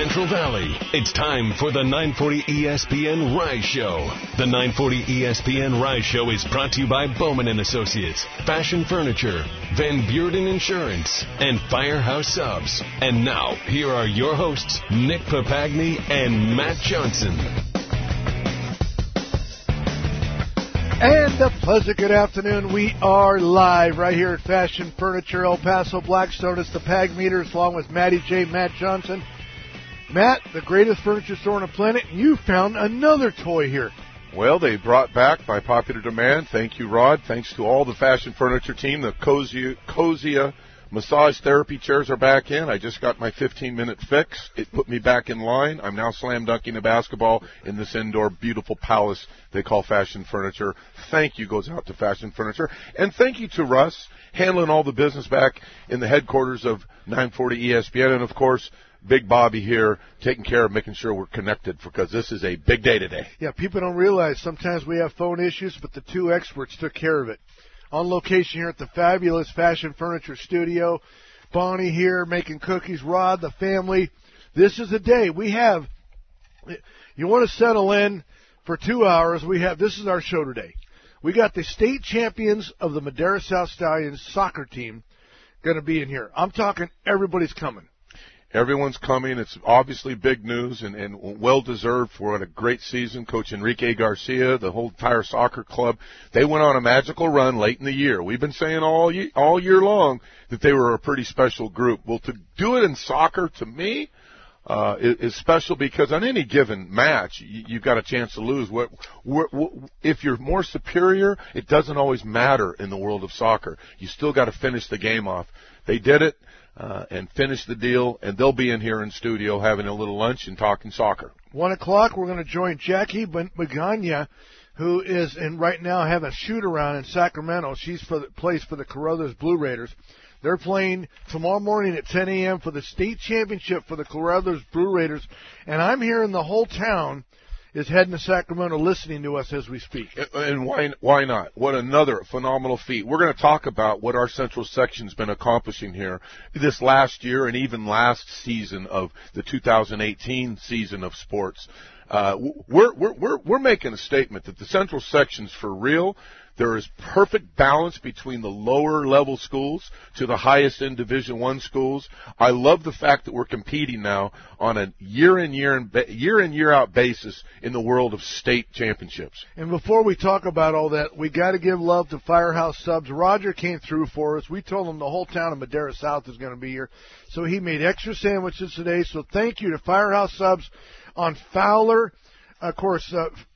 Central Valley. It's time for the 940 ESPN Rise Show. The 940 ESPN Rise Show is brought to you by Bowman & Associates, Fashion Furniture, Van Bearden Insurance, and Firehouse Subs. And now, here are your hosts, Nick Papagni and Matt Johnson. And a pleasant good afternoon. We are live right here at Fashion Furniture, El Paso, Blackstone. It's the Pag Meters along with Matty J. Matt Johnson. Matt, the greatest furniture store on the planet, you found another toy here. Well, they brought back by popular demand. Thank you, Rod. Thanks to all the Fashion Furniture team. The Cosia massage therapy chairs are back in. I just got my 15-minute fix. It put me back in line. I'm now slam dunking a basketball in this indoor beautiful palace they call Fashion Furniture. Thank you goes out to Fashion Furniture. And thank you to Russ, handling all the business back in the headquarters of 940 ESPN. And, of course, Big Bobby here taking care of making sure we're connected because this is a big day today. Yeah, people don't realize sometimes we have phone issues, but the two experts took care of it. On location here at the fabulous Fashion Furniture Studio. Bonnie here making cookies. Rod, the family. This is the day. We have, you want to settle in for 2 hours. This is our show today. We got the state champions of the Madera South Stallions soccer team going to be in here. I'm talking everybody's coming. Everyone's coming. It's obviously big news and well-deserved for what a great season. Coach Enrique Garcia, the whole entire soccer club, they went on a magical run late in the year. We've been saying all year long that they were a pretty special group. Well, to do it in soccer, to me, is special because on any given match, you've got a chance to lose. If you're more superior, it doesn't always matter in the world of soccer. You still got to finish the game off. They did it. And finish the deal, and they'll be in here in studio having a little lunch and talking soccer. 1 o'clock, we're going to join Jackie Magana, who is right now having a shoot-around in Sacramento. She's plays for the Carruthers Blue Raiders. They're playing tomorrow morning at 10 a.m. for the state championship for the Carruthers Blue Raiders, and I'm hearing the whole town is heading to Sacramento listening to us as we speak. And why not? What another phenomenal feat. We're going to talk about what our Central Section's been accomplishing here this last year and even last season of the 2018 season of sports. We're making a statement that the Central Section's for real. There is perfect balance between the lower level schools to the highest in Division I schools. I love the fact that we're competing now on a year in year out basis in the world of state championships. And before we talk about all that, we got to give love to Firehouse Subs. Roger came through for us. We told him the whole town of Madera South is going to be here, so he made extra sandwiches today. So thank you to Firehouse Subs on Fowler, of course.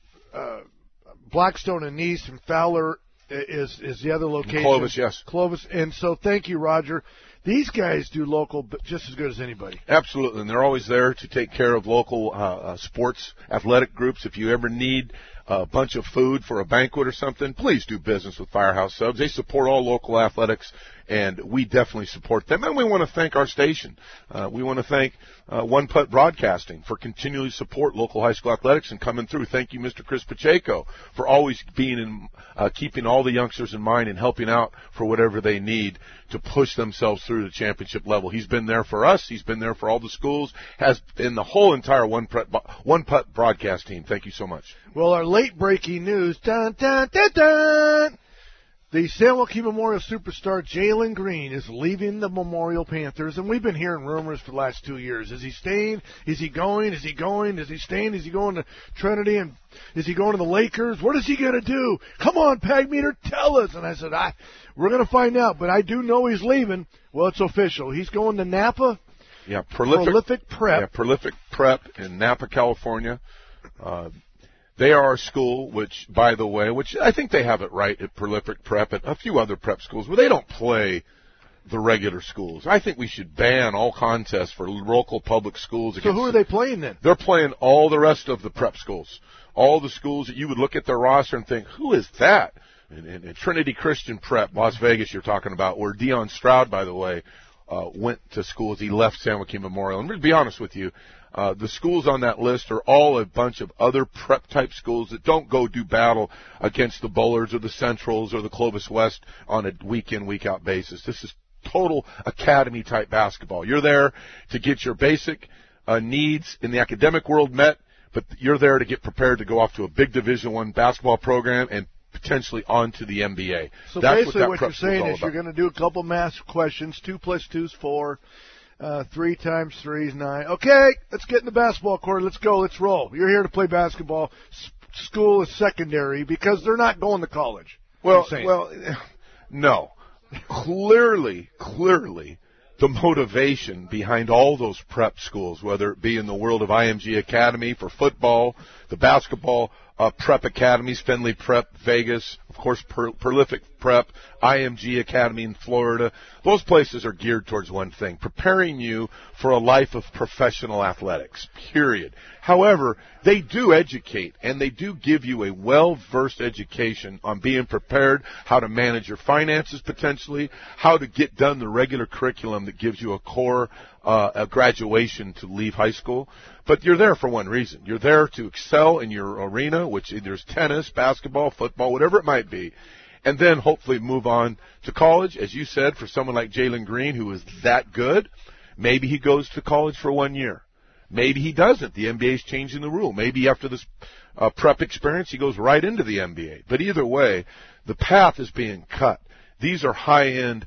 Blackstone and Nice, and Fowler is the other location. Clovis, yes. Clovis. And so thank you, Roger. These guys do local just as good as anybody. Absolutely, and they're always there to take care of local sports, athletic groups. If you ever need a bunch of food for a banquet or something, please do business with Firehouse Subs. They support all local athletics, and we definitely support them. And we want to thank our station. We want to thank One Putt Broadcasting for continually support local high school athletics and coming through. Thank you, Mr. Chris Pacheco, for always being keeping all the youngsters in mind and helping out for whatever they need to push themselves through the championship level. He's been there for us. He's been there for all the schools, has been the whole entire One Putt broadcast team. Thank you so much. Well, our late breaking news, dun, dun, dun, dun. The San Joaquin Memorial superstar Jalen Green is leaving the Memorial Panthers, and we've been hearing rumors for the last 2 years. Is he staying? Is he going? Is he going? Is he staying? Is he going to Trinity? And is he going to the Lakers? What is he going to do? Come on, Pag Meter, tell us. And I said, we're going to find out, but I do know he's leaving. Well, it's official. He's going to Napa. Yeah, Prolific Prep. Yeah, Prolific Prep in Napa, California. They are our school, which, by the way, which I think they have it right at Prolific Prep, at a few other prep schools, where they don't play the regular schools. I think we should ban all contests for local public schools. So who are they playing then? They're playing all the rest of the prep schools. All the schools that you would look at their roster and think, who is that? And Trinity Christian Prep, Las Vegas you're talking about, where Deion Stroud, by the way, went to school as he left San Joaquin Memorial. And to be honest with you, the schools on that list are all a bunch of other prep-type schools that don't go do battle against the Bullards or the Centrals or the Clovis West on a week-in, week-out basis. This is total academy-type basketball. You're there to get your basic needs in the academic world met, but you're there to get prepared to go off to a big Division I basketball program and potentially on to the NBA. So that's basically what you're saying is you're going to do a couple math questions. 2 + 2 is 4. 3 × 3 is 9. Okay, let's get in the basketball court. Let's go. Let's roll. You're here to play basketball. School is secondary because they're not going to college. Well, no. Clearly, the motivation behind all those prep schools, whether it be in the world of IMG Academy for football, the basketball prep academies, Findlay Prep, Vegas, of course, Prolific Prep, IMG Academy in Florida. Those places are geared towards one thing, preparing you for a life of professional athletics, period. However, they do educate, and they do give you a well-versed education on being prepared, how to manage your finances potentially, how to get done the regular curriculum that gives you a core a graduation to leave high school. But you're there for one reason. You're there to excel in your arena, which either is tennis, basketball, football, whatever it might be, and then hopefully move on to college. As you said, for someone like Jalen Green, who is that good, maybe he goes to college for 1 year. Maybe he doesn't. The NBA is changing the rule. Maybe after this prep experience, he goes right into the NBA. But either way, the path is being cut. These are high-end,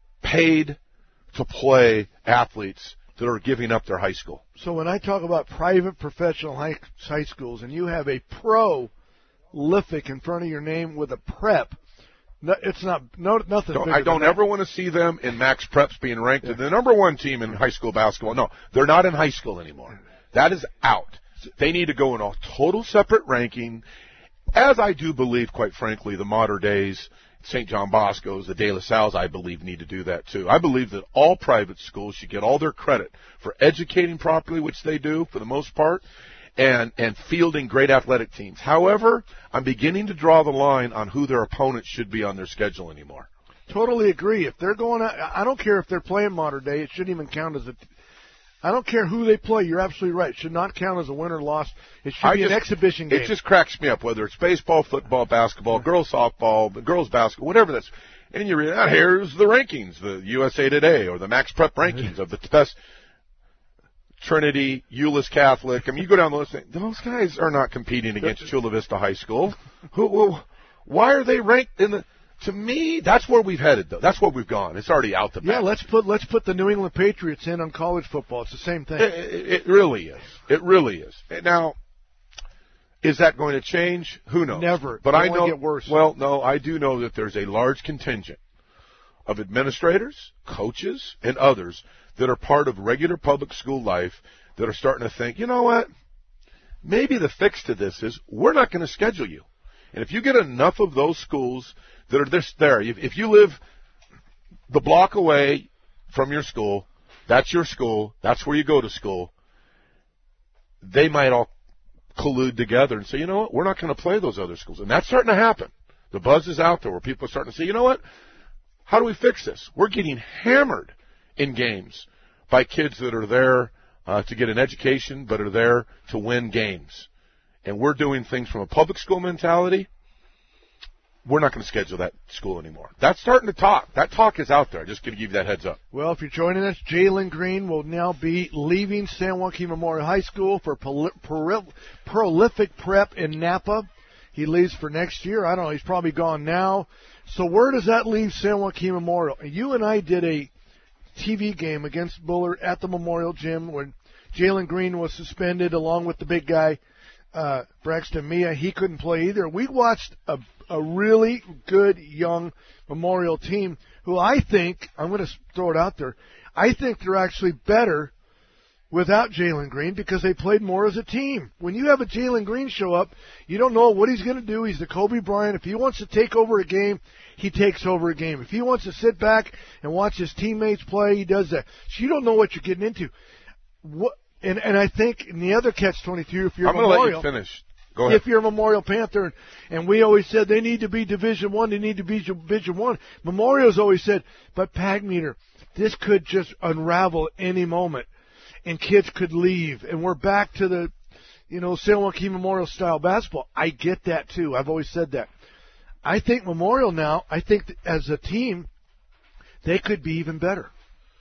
paid-to-play athletes that are giving up their high school. So when I talk about private professional high schools and you have a prolific in front of your name with a prep, it's nothing. I don't ever want to see them in Max Preps being ranked as the number 1 team in high school basketball. No, they're not in high school anymore. That is out. They need to go in a total separate ranking, as I do believe, quite frankly, the modern days St. John Bosco's, the De La Salles, I believe, need to do that too. I believe that all private schools should get all their credit for educating properly, which they do for the most part, and fielding great athletic teams. However, I'm beginning to draw the line on who their opponents should be on their schedule anymore. Totally agree. If they're going out, I don't care if they're playing modern day. It shouldn't even count as I don't care who they play. You're absolutely right. It should not count as a win or loss. It should be an exhibition game. It just cracks me up, whether it's baseball, football, basketball, girls softball, girls basketball, whatever that's. And you read out, here's the rankings, the USA Today or the Max Prep rankings of the best. Trinity, Euless Catholic. I mean, you go down the list. Those guys are not competing against Chula Vista High School. Why are they ranked in the? To me, that's where we've headed, though. That's where we've gone. It's already out the back. Yeah, let's put the New England Patriots in on college football. It's the same thing. It really is. It really is. Now, is that going to change? Who knows? Never. But I know. Get worse. Well, no, I do know that there's a large contingent of administrators, coaches, and others that are part of regular public school life that are starting to think, you know what? Maybe the fix to this is we're not going to schedule you. And if you get enough of those schools that are there, if you live the block away from your school, that's your school, that's where you go to school, they might all collude together and say, you know what, we're not going to play those other schools. And that's starting to happen. The buzz is out there where people are starting to say, you know what, how do we fix this? We're getting hammered in games by kids that are there to get an education but are there to win games. And we're doing things from a public school mentality. We're not going to schedule that school anymore. That's starting to talk. That talk is out there. Just going to give you that heads up. Well, if you're joining us, Jalen Green will now be leaving San Joaquin Memorial High School for Prolific Prep in Napa. He leaves for next year. I don't know. He's probably gone now. So where does that leave San Joaquin Memorial? You and I did a TV game against Bullard at the Memorial Gym when Jalen Green was suspended along with the big guy, Braxton Mia. He couldn't play either. We watched a really good young Memorial team who I think, I'm going to throw it out there, I think they're actually better without Jalen Green because they played more as a team. When you have a Jalen Green show up, you don't know what he's going to do. He's the Kobe Bryant. If he wants to take over a game, he takes over a game. If he wants to sit back and watch his teammates play, he does that. So you don't know what you're getting into. And I think in the other catch-22, if you're I'm going to let you finish. Go ahead. If you're a Memorial Panther, and we always said they need to be Division I, they need to be Division I. Memorial's always said, but Pagmeter, this could just unravel any moment, and kids could leave, and we're back to the, San Joaquin Memorial style basketball. I get that too. I've always said that. I think Memorial now, as a team, they could be even better.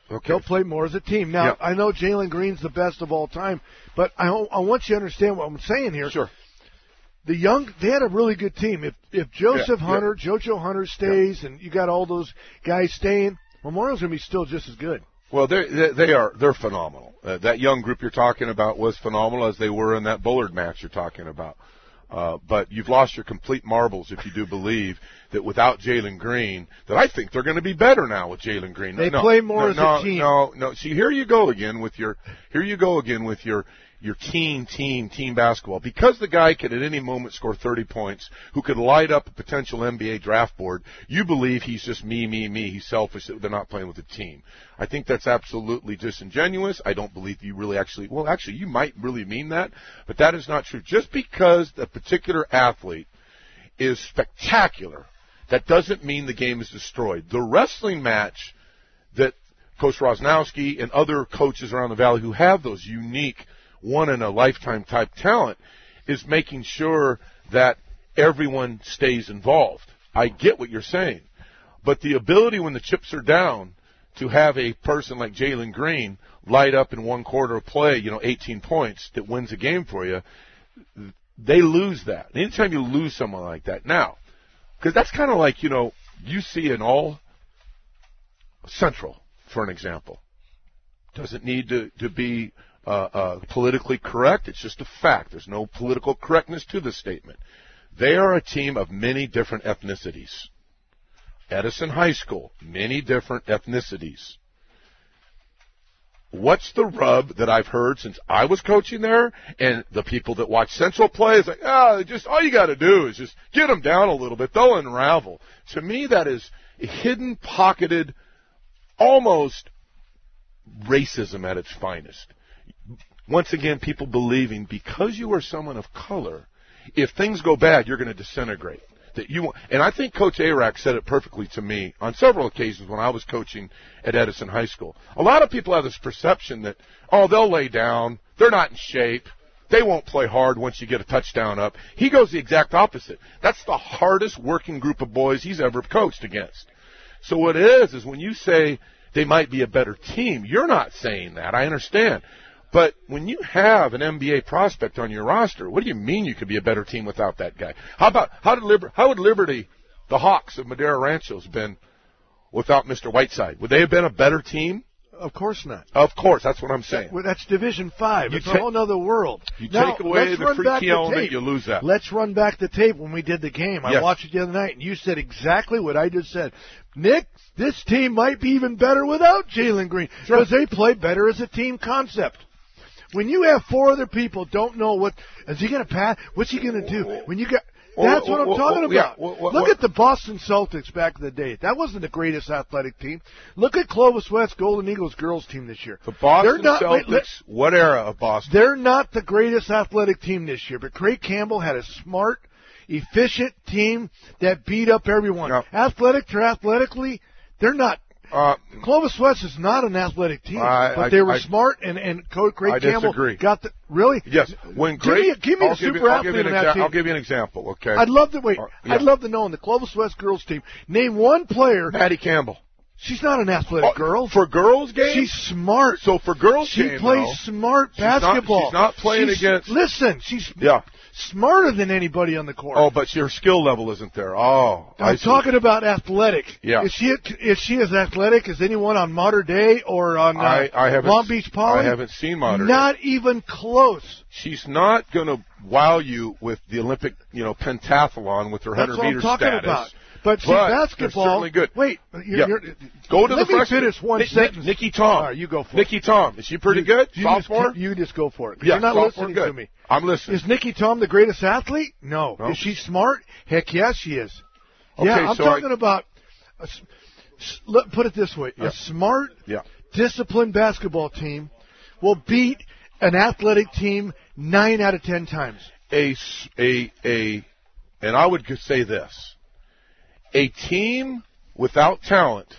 Okay. They'll play more as a team. Now, I know Jalen Green's the best of all time, but I want you to understand what I'm saying here. Sure. They had a really good team. If Joseph Hunter, JoJo Hunter stays, and you got all those guys staying, Memorial's going to be still just as good. Well, they're phenomenal. That young group you're talking about was phenomenal, as they were in that Bullard match you're talking about. But you've lost your complete marbles if you do believe that without Jalen Green, that I think they're going to be better now with Jalen Green. They play more as a team. No. See, here you go again with your team basketball. Because the guy could at any moment score 30 points, who could light up a potential NBA draft board, you believe he's just me. He's selfish, that they're not playing with a team. I think that's absolutely disingenuous. I don't believe you really actually you might really mean that, but that is not true. Just because the particular athlete is spectacular, that doesn't mean the game is destroyed. The wrestling match that Coach Rosnowski and other coaches around the Valley who have those unique one-in-a-lifetime type talent is making sure that everyone stays involved. I get what you're saying. But the ability when the chips are down to have a person like Jalen Green light up in one quarter of play, 18 points that wins a game for you, they lose that. Anytime you lose someone like that. Now, because that's kind of like, you see in all Central, for an example. Doesn't need to be politically correct. It's just a fact. There's no political correctness to the statement. They are a team of many different ethnicities. Edison High School, many different ethnicities. What's the rub that I've heard since I was coaching there, and the people that watch Central play is like, all you got to do is just get them down a little bit. They'll unravel. To me, that is hidden, pocketed, almost racism at its finest. Once again, people believing because you are someone of color, if things go bad, you're going to disintegrate. And I think Coach Arack said it perfectly to me on several occasions when I was coaching at Edison High School. A lot of people have this perception that, they'll lay down, they're not in shape, they won't play hard once you get a touchdown up. He goes the exact opposite. That's the hardest working group of boys he's ever coached against. So what it is when you say they might be a better team, you're not saying that. I understand. But when you have an NBA prospect on your roster, what do you mean you could be a better team without that guy? How would Liberty, the Hawks of Madera Ranchos, been without Mr. Whiteside? Would they have been a better team? Of course not. Of course, that's what I'm saying. That's Division 5. It's a whole other world. You take away the freaky element, you lose that. Let's run back the tape when we did the game. I watched it the other night, and you said exactly what I just said. Nick, this team might be even better without Jalen Green because they play better as a team concept. When you have four other people don't know is he going to pass? What's he going to do? When you got that's what I'm talking about. Look at the Boston Celtics back in the day. That wasn't the greatest athletic team. Look at Clovis West Golden Eagles girls team this year. The Boston Celtics, what era of Boston? They're not the greatest athletic team this year, but Craig Campbell had a smart, efficient team that beat up everyone. No. Athletically, they're not. Clovis West is not an athletic team, but they were smart, and Coach Craig Campbell got the really. Yes, when give me a super athlete on that team. I'll give you an example. Okay, I'd love to I'd love to know in the Clovis West girls team, name one player. Maddie Campbell. She's not an athletic girl. For girls' games? She's smart. So for girls' games, she plays smart basketball. She's not playing against. Listen, she's smarter than anybody on the court. Oh, but her skill level isn't there. Oh, I'm talking about athletic. Yeah. Is she as athletic as anyone on Modern Day or on Long Beach Poly? I haven't seen Modern Day. Not even close. She's not going to wow you with the Olympic, pentathlon with her 100-meter status. That's what I'm talking about. But basketball. Certainly good. Wait, go to let the me finish one sentence. Nikki Tom. All right, you go for it. Nikki Tom. Is she pretty good? Sophomore? You just go for it. Yeah, you're not listening to me. I'm listening. Is Nikki Tom the greatest athlete? No. Is she smart? Heck yes, she is. Okay, I'm talking about. Put it this way: a smart, disciplined basketball team will beat an athletic team 9 out of 10 times. And I would say this. A team without talent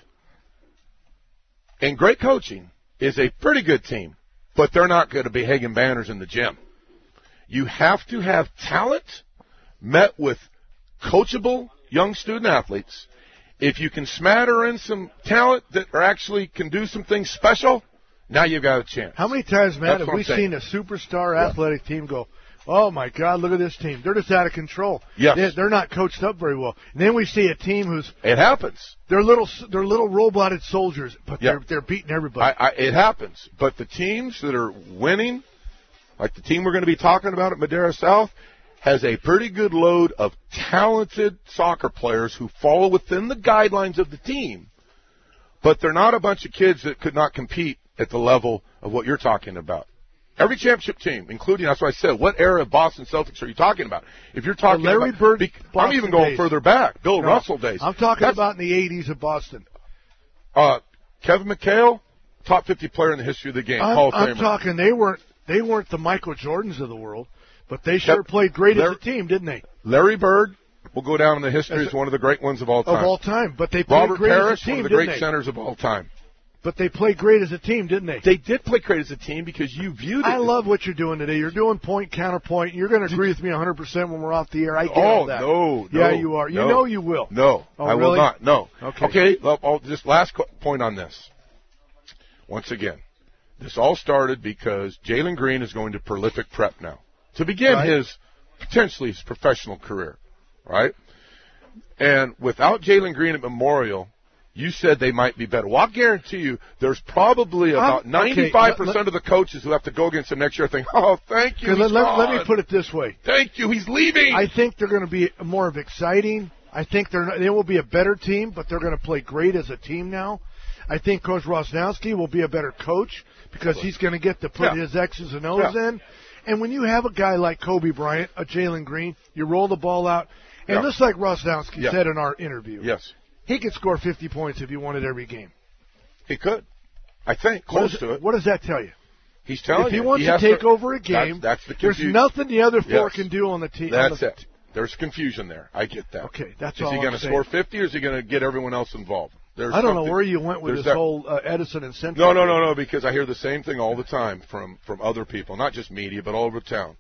and great coaching is a pretty good team, but they're not going to be hanging banners in the gym. You have to have talent met with coachable young student athletes If you can smatter in some talent that actually can do some things special, now you've got a chance. How many times, Matt, have we seen a superstar athletic team go, oh, my God, look at this team. They're just out of control. Yes. They're not coached up very well. And then we see a team who's... It happens. They're little roboted soldiers, but they're beating everybody. It happens. But the teams that are winning, like the team we're going to be talking about at Madera South, has a pretty good load of talented soccer players who fall within the guidelines of the team, but they're not a bunch of kids that could not compete at the level of what you're talking about. Every championship team, including, that's why I said, what era of Boston Celtics are you talking about? If you're talking Larry about, Bird, I'm even going further back, Bill Russell days. I'm talking about in the 80s of Boston. Kevin McHale, top 50 player in the history of the game, Hall of Famer. I'm talking, they weren't the Michael Jordans of the world. But they sure played great as a team, didn't they? Larry Bird will go down in the history as one of the great ones of all time. Of all time. But they played great Parrish, as a team, one of the great centers of all time. But they played great as a team, didn't they? They did play great as a team because you viewed it. I love what you're doing today. You're doing point, counterpoint. You're going to agree with me 100% when we're off the air. I get all that. No. Yeah, you are. You know you will. No, I will not. No. Okay. Just last point on this. Once again, this all started because Jalen Green is going to prolific prep now to begin potentially his professional career, right? And without Jalen Green at Memorial, you said they might be better. Well, I'll guarantee you there's probably about 95% of the coaches who have to go against him next year think, oh, thank you, let me put it this way. Thank you, he's leaving. I think they're going to be more of exciting. I think they will be a better team, but they're going to play great as a team now. I think Coach Rosnowski will be a better coach because he's going to get to put his X's and O's in. And when you have a guy like Kobe Bryant, a Jalen Green, you roll the ball out. And just like Rosnowski said in our interview, he could score 50 points if he wanted every game. He could. I think. Close to it. What does that tell you? He's telling you. If he wants to take over a game, that's the there's nothing the other four can do on the team. That's it. There's confusion there. I get that. Okay, that's all. Is he going to score 50 or is he going to get everyone else involved? I don't know where you went with this whole Edison and Central. No, because I hear the same thing all the time from other people, not just media, but all over town.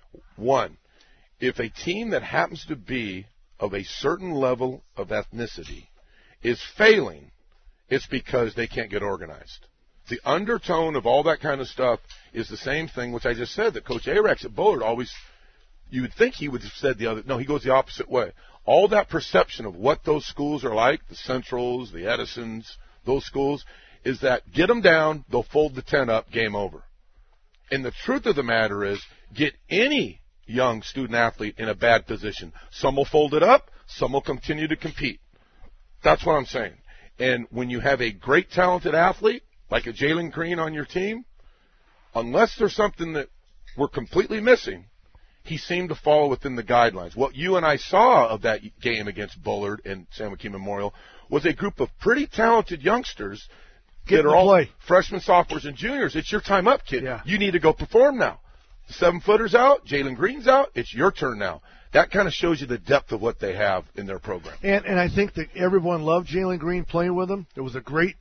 One, if a team that happens to be of a certain level of ethnicity is failing, it's because they can't get organized. The undertone of all that kind of stuff is the same thing, which I just said, that Coach Arax at Bullard always, you would think he would have said he goes the opposite way. All that perception of what those schools are like, the Centrals, the Edisons, those schools, is that get them down, they'll fold the tent up, game over. And the truth of the matter is, get any young student athlete in a bad position. Some will fold it up, some will continue to compete. That's what I'm saying. And when you have a great talented athlete, like a Jalen Green on your team, unless there's something that we're completely missing, he seemed to fall within the guidelines. What you and I saw of that game against Bullard and San Joaquin Memorial was a group of pretty talented youngsters that are all freshmen, sophomores, and juniors. It's your time up, kid. Yeah. You need to go perform now. The 7-footer's out. Jalen Green's out. It's your turn now. That kind of shows you the depth of what they have in their program. And I think that everyone loved Jalen Green playing with him. It was a great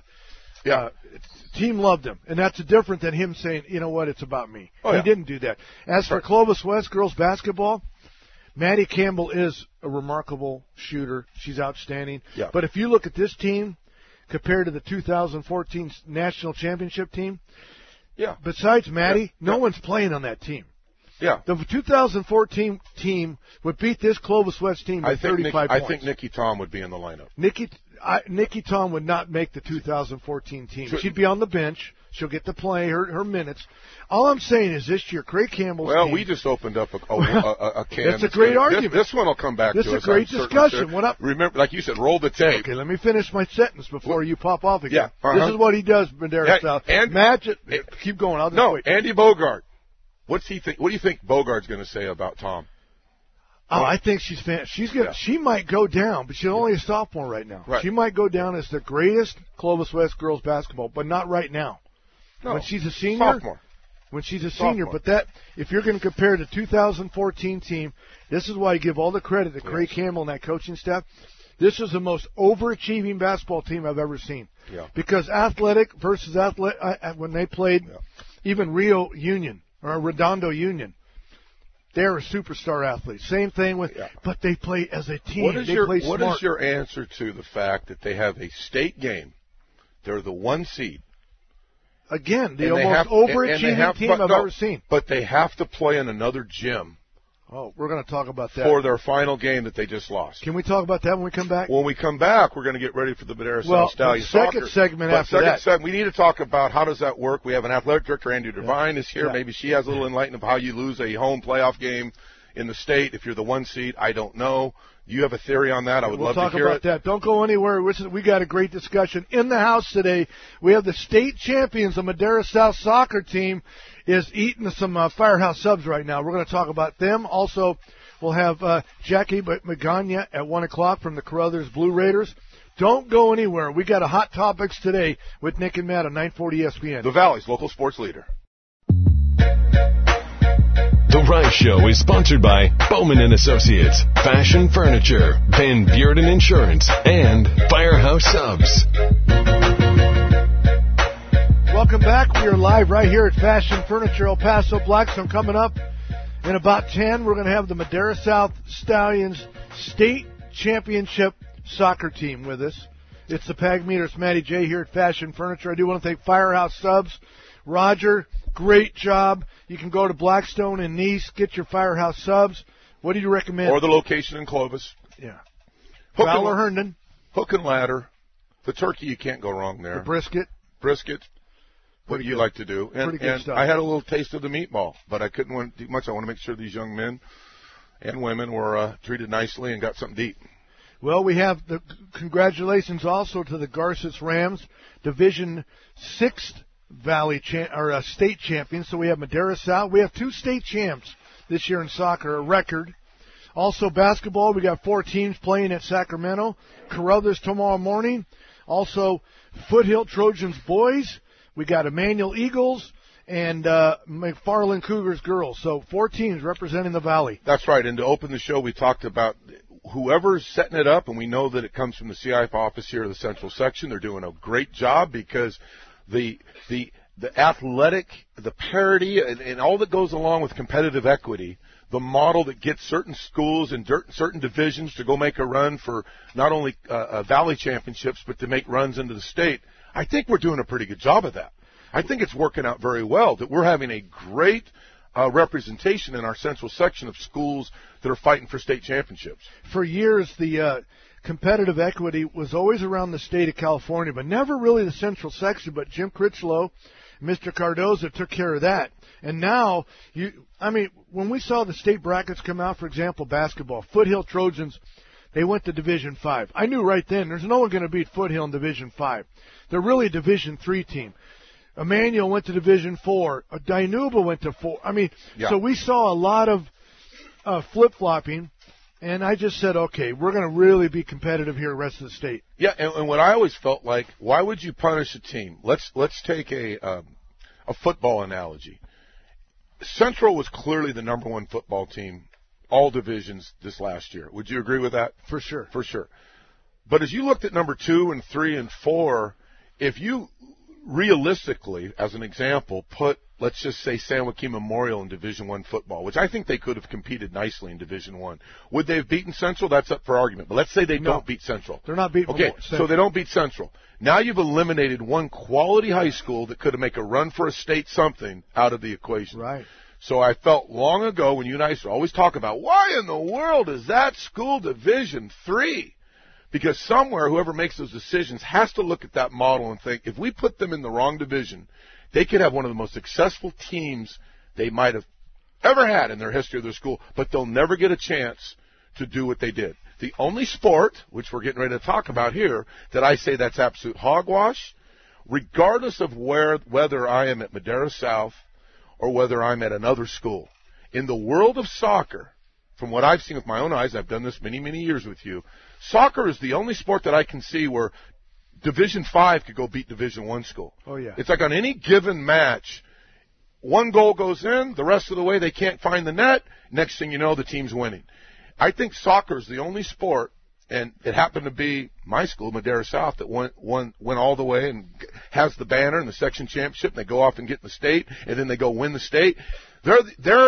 team loved him, and that's different than him saying, you know what, it's about me. He didn't do that. As for Clovis West girls basketball, Maddie Campbell is a remarkable shooter. She's outstanding. Yeah. But if you look at this team compared to the 2014 national championship team, besides Maddie, no one's playing on that team. Yeah. The 2014 team would beat this Clovis West team by 35 points. I think Nikki Tom would be in the lineup. Nikki Tom would not make the 2014 team. She'd be on the bench. She'll get to play her minutes. All I'm saying is this year, Craig Campbell's team. We just opened up a can. That's a great argument. This one will come back to us. This is a great discussion. Remember, like you said, roll the tape. Okay, let me finish my sentence before you pop off again. Yeah, This is what he does, Madera South. Keep going. I'll just wait. Andy Bogart. What's he think? What do you think Bogart's going to say about Tom? Oh, I think she might go down, but she's only a sophomore right now. Right. She might go down as the greatest Clovis West girls basketball, but not right now. No, when she's a senior. Sophomore. When she's a senior, but if you're going to compare the 2014 team, this is why I give all the credit to Craig Campbell and that coaching staff. This is the most overachieving basketball team I've ever seen. Yeah. Because athletic versus athletic, when they played even Rio Union or Redondo Union, They're a superstar athlete. Same thing with, but they play as a team. What is smart. your answer to the fact that they have a state game? They're the 1 seed. Again, the most overachieving team I've ever seen. But they have to play in another gym. Oh, we're going to talk about that. For their final game that they just lost. Can we talk about that when we come back? When we come back, we're going to get ready for the Madera South Stallions second segment after that. We need to talk about how does that work. We have an athletic director, Andy Devine, is here. Yeah. Maybe she has a little enlightenment of how you lose a home playoff game in the state if you're the 1 seed. I don't know. You have a theory on that? I would love to hear it. We'll talk about that. Don't go anywhere. We got a great discussion in the house today. We have the state champions, the Madera South soccer team, is eating some Firehouse subs right now. We're going to talk about them. Also, we'll have Jackie Magana at 1 o'clock from the Carruthers Blue Raiders. Don't go anywhere. We got a Hot Topics today with Nick and Matt on 940 ESPN. The Valley's local sports leader. The Rise Show is sponsored by Bowman & Associates, Fashion Furniture, Van Bearden Insurance, and Firehouse Subs. Welcome back. We are live right here at Fashion Furniture El Paso Blackstone. Coming up in about 10, we're going to have the Madera South Stallions State Championship soccer team with us. It's the Pag Meters, Matty J here at Fashion Furniture. I do want to thank Firehouse Subs. Roger, great job. You can go to Blackstone and Nice, get your Firehouse Subs. What do you recommend? Or the location in Clovis. Yeah. Fowler Herndon. Hook and ladder. The turkey, you can't go wrong there. The brisket. What do you like to do? And I had a little taste of the meatball, but I couldn't want to do much. I want to make sure these young men and women were treated nicely and got something to eat. Well, we have the congratulations also to the Garces Rams, Division 6 state champions. So we have Madera South. We have 2 state champs this year in soccer, a record. Also basketball, we got 4 teams playing at Sacramento. Carruthers tomorrow morning. Also Foothill Trojans boys. We got Emmanuel Eagles and McFarland Cougars girls. So 4 teams representing the Valley. That's right. And to open the show, we talked about whoever's setting it up, and we know that it comes from the CIF office here in the Central Section. They're doing a great job because the athletic, the parity, and all that goes along with competitive equity, the model that gets certain schools and certain divisions to go make a run for not only Valley championships, but to make runs into the state. I think we're doing a pretty good job of that. I think it's working out very well, that we're having a great representation in our Central Section of schools that are fighting for state championships. For years, the competitive equity was always around the state of California, but never really the Central Section. But Jim Critchlow, Mr. Cardoza took care of that. And now, when we saw the state brackets come out, for example, basketball, Foothill Trojans, they went to Division 5. I knew right then there's no one going to beat Foothill in Division 5. They're really a Division 3 team. Emmanuel went to Division 4. Dinuba went to 4. So we saw a lot of flip-flopping. And I just said, okay, we're going to really be competitive here the rest of the state. Yeah, and what I always felt like, why would you punish a team? Let's take a football analogy. Central was clearly the number 1 football team, all divisions this last year. Would you agree with that? For sure. For sure. But as you looked at number 2 and 3 and 4, if you realistically, as an example, put, let's just say, San Joaquin Memorial in Division I football, which I think they could have competed nicely in Division I. Would they have beaten Central? That's up for argument. But let's say they don't beat Central. They're not beating Okay, so they don't beat Central. Now you've eliminated one quality high school that could have made a run for a state something out of the equation. Right. So I felt long ago when you and I used to always talk about, why in the world is that school Division III? Because somewhere, whoever makes those decisions has to look at that model and think, if we put them in the wrong division, they could have one of the most successful teams they might have ever had in their history of their school, but they'll never get a chance to do what they did. The only sport, which we're getting ready to talk about here, that I say that's absolute hogwash, regardless of whether I am at Madera South or whether I'm at another school. In the world of soccer, from what I've seen with my own eyes, I've done this many, many years with you, soccer is the only sport that I can see where Division 5 could go beat Division I school. Oh, yeah. It's like on any given match, one goal goes in, the rest of the way they can't find the net, next thing you know, the team's winning. I think soccer is the only sport, and it happened to be my school, Madera South, that went all the way and has the banner and the section championship, and they go off and get in the state, and then they go win the state.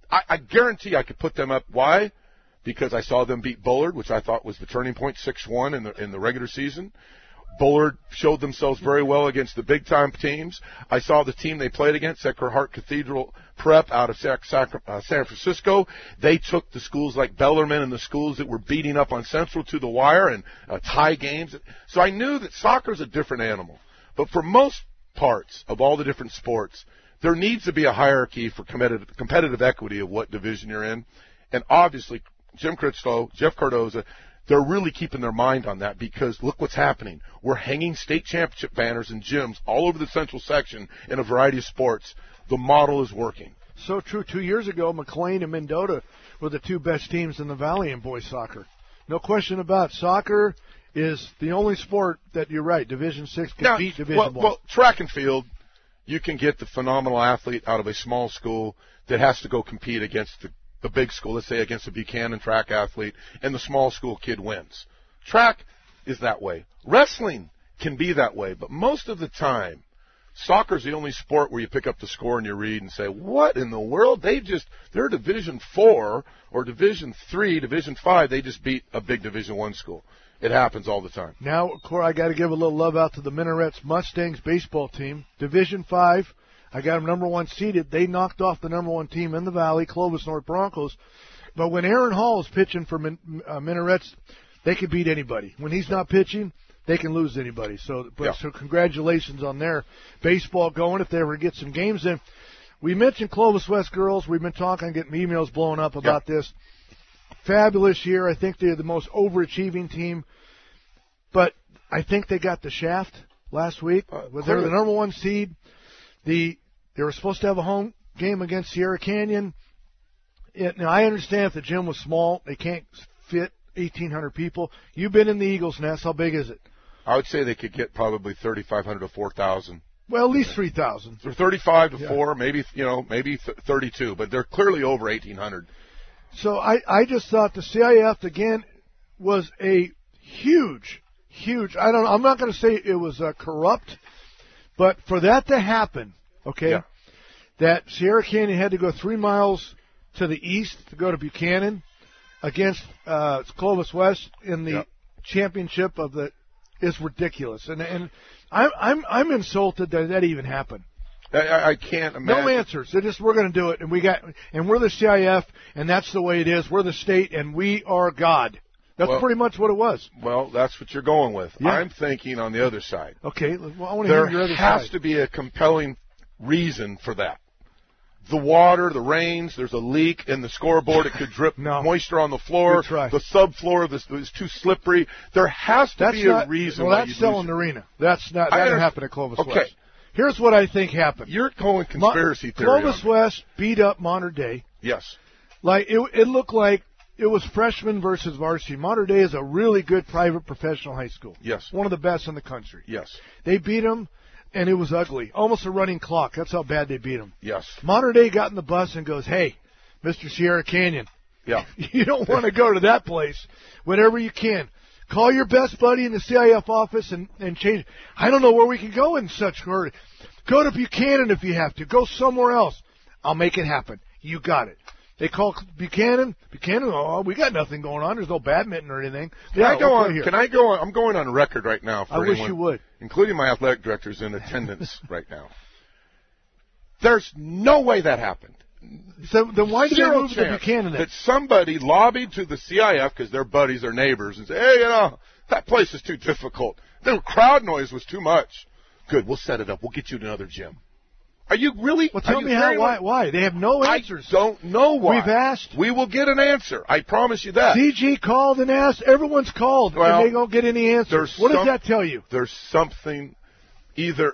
I guarantee I could put them up. Why? Because I saw them beat Bullard, which I thought was the turning point, 6-1 in the regular season. Bullard showed themselves very well against the big-time teams. I saw the team they played against, Sacred Heart Cathedral Prep out of San Francisco. They took the schools like Bellarmine and the schools that were beating up on Central to the wire and tie games. So I knew that soccer is a different animal. But for most parts of all the different sports, there needs to be a hierarchy for competitive equity of what division you're in. And obviously, Jim Critchlow, Jeff Cardoza, they're really keeping their mind on that because look what's happening. We're hanging state championship banners in gyms all over the central section in a variety of sports. The model is working. So true. 2 years ago, McLean and Mendota were the two best teams in the Valley in boys soccer. No question about it. Soccer is the only sport that, you're right, Division 6 can beat Division 1. Well, track and field, you can get the phenomenal athlete out of a small school that has to go compete against the big school, let's say against a Buchanan track athlete, and the small school kid wins. Track is that way. Wrestling can be that way, but most of the time, soccer is the only sport where you pick up the score and you read and say, what in the world? They're Division 4 or Division 3, Division 5, they just beat a big Division 1 school. It happens all the time. Now, Corey, I got to give a little love out to the Minarets Mustangs baseball team. Division 5, I got them number 1 seeded. They knocked off the number 1 team in the Valley, Clovis North Broncos. But when Aaron Hall is pitching for Minarets, they can beat anybody. When he's not pitching, they can lose anybody. So congratulations on their baseball going if they ever get some games in. We mentioned Clovis West girls. We've been talking, getting emails blowing up about this. Fabulous year. I think they're the most overachieving team. But I think they got the shaft last week. They're the number 1 seed. They were supposed to have a home game against Sierra Canyon. Now, I understand if the gym was small, they can't fit 1,800 people. You've been in the Eagles Nest. How big is it? I would say they could get probably 3,500 to 4,000. Well, at least 3,000. They're 35 to 4, maybe 32, but they're clearly over 1,800. So I just thought the CIF again was a huge. I'm not going to say it was corrupt, but for that to happen, that Sierra Canyon had to go 3 miles to the east to go to Buchanan against Clovis West in the championship is ridiculous, and I'm insulted that even happened. I can't imagine. No answers. They're just, we're going to do it, and we're the CIF, and that's the way it is. We're the state, and we are God. That's pretty much what it was. Well, that's what you're going with. Yeah. I'm thinking on the other side. Okay, well, I want to hear your other side. There has to be a compelling reason for that. The water, the rains, there's a leak in the scoreboard. It could drip moisture on the floor. The subfloor is too slippery. There has to be a reason. Well, that's Selland Arena. That's not. That didn't happen at Clovis West. Here's what I think happened. You're going conspiracy theory. Clovis West beat up Mater Dei. Yes. Like it looked like it was freshman versus varsity. Mater Dei is a really good private professional high school. Yes. One of the best in the country. Yes. They beat them, and it was ugly. Almost a running clock. That's how bad they beat them. Yes. Mater Dei got in the bus and goes, hey, Mr. Sierra Canyon. Yeah. You don't want to go to that place. Whenever you can. Call your best buddy in the CIF office and change. I don't know where we can go in such a hurry. Go to Buchanan if you have to. Go somewhere else. I'll make it happen. You got it. They call Buchanan. Oh, we got nothing going on. There's no badminton or anything. Can I go on? I'm going on record right now for anyone, wish you would. Including my athletic directors in attendance right now. There's no way that happened. So then why did they move to Buchanan? That somebody lobbied to the CIF because they're buddies or neighbors and say, hey, that place is too difficult. The crowd noise was too much. Good, we'll set it up. We'll get you to another gym. Are you really? Well, tell me why. They have no answers. I don't know why. We've asked. We will get an answer. I promise you that. CG called and asked. Everyone's called, and they don't get any answers. What does that tell you? There's something either...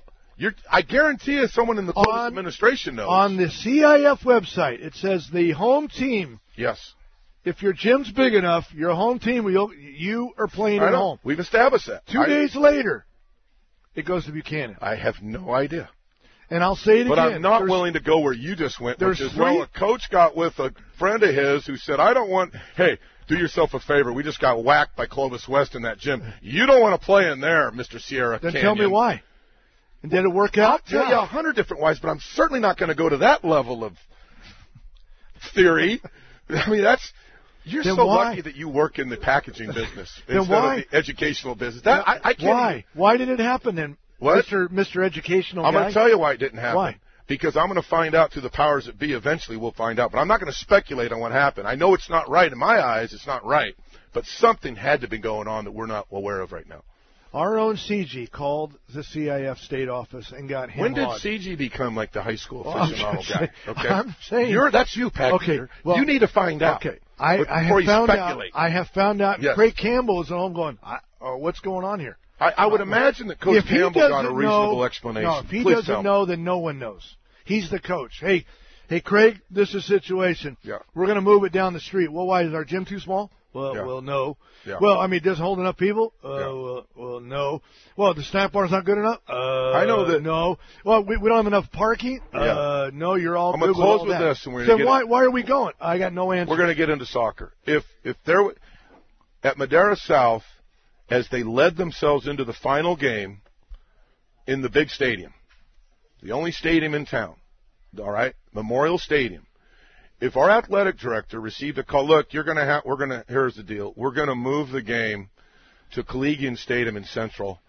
I guarantee you someone in the Clovis administration knows. On the CIF website, it says the home team. Yes. If your gym's big enough, your home team, you are playing at home. We've established that. 2 days later, it goes to Buchanan. I have no idea. And I'll say it again. But I'm not willing to go where you just went, which is, a coach got with a friend of his who said, hey, do yourself a favor. We just got whacked by Clovis West in that gym. You don't want to play in there, Mr. Sierra Canyon. Then tell me why. And did it work out? I'll tell you 100 different ways, but I'm certainly not going to go to that level of... theory. I mean, you're Then so why? lucky that you work in the packaging business Then instead why? of the educational business. I can't. Why? Why did it happen then, What? Mr. Educational I'm guy? going to tell you why it didn't happen. Why? Because I'm going to find out through the powers that be. Eventually, we'll find out. But I'm not going to speculate on what happened. I know it's not right. In my eyes, it's not right. But something had to be going on that we're not aware of right now. Our own CG called the CIF state office and got him When did on. CG become like the high school I'm aficionado guy? Okay, I'm saying that's you, Pat. Okay, well, you need to find out. Okay, I before have found out. speculate. I have found out. Yes. Craig Campbell is at home going, what's going on here? I would imagine that Coach If he Campbell got a doesn't reasonable know, explanation. No, if he Please doesn't tell me. know, then no one knows. He's the coach. Hey, Craig, this is a situation. Yeah. We're going to move it down the street. Well, why is our gym too small? Well, Yeah. well, no. Yeah. Well, I mean, doesn't hold enough people? Yeah. Well, no. Well, the snack bar's not good enough? I know that. No. Well, we don't have enough parking? Yeah. No, you're all I'm good going to close all with that. this, and we're So going to why are we going? I got no answer. We're going to get into soccer. If there at Madera South, as they led themselves into the final game in the big stadium, the only stadium in town, all right, Memorial Stadium. If our athletic director received a call, look, here's the deal. We're going to move the game to Collegian Stadium in Central.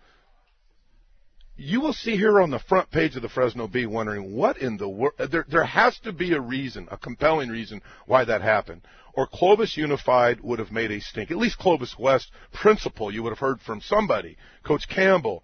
You will see here on the front page of the Fresno Bee wondering what in the world. There has to be a reason, a compelling reason why that happened. Or Clovis Unified would have made a stink. At least Clovis West principal, you would have heard from somebody. Coach Campbell,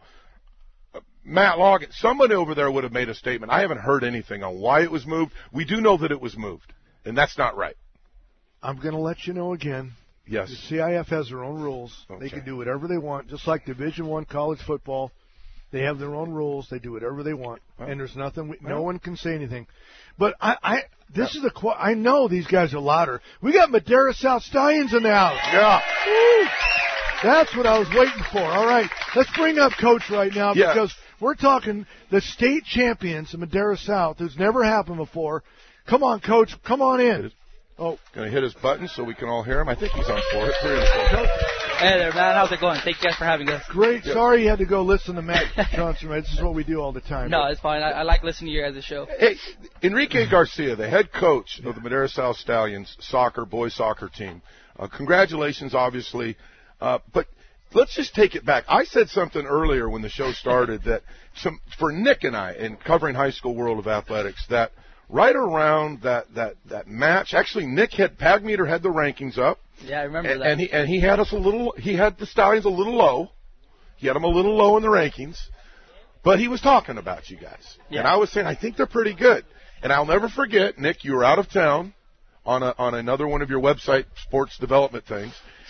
Matt Logan, somebody over there would have made a statement. I haven't heard anything on why it was moved. We do know that it was moved, and that's not right. I'm going to let you know again. Yes. The CIF has their own rules. Okay. They can do whatever they want, just like Division I college football. They have their own rules. They do whatever they want, and there's nothing. No one can say anything. But this is I know these guys are louder. We got Madera South Stallions in the house. Yeah. Woo! That's what I was waiting for. All right, let's bring up Coach right now because we're talking the state champions of Madera South, who's never happened before. Come on, Coach. Come on in. Oh, going to hit his button so we can all hear him. I think he's on for it. Hey there, man. How's it going? Thank you guys for having us. Great. Sorry you had to go listen to Matt Johnson. This is what we do all the time. No, it's fine. I like listening to your guys' show. Hey, Enrique Garcia, the head coach of the Madera South Stallions boys soccer team. Congratulations, obviously. But let's just take it back. I said something earlier when the show started that for Nick and I, in covering high school world of athletics, that right around that match, actually Pat Meter had the rankings up. Yeah, I remember that. And he had he had the Stallions a little low. He had them a little low in the rankings. But he was talking about you guys. Yeah. And I was saying, I think they're pretty good. And I'll never forget, Nick, you were out of town on another one of your website sports development things.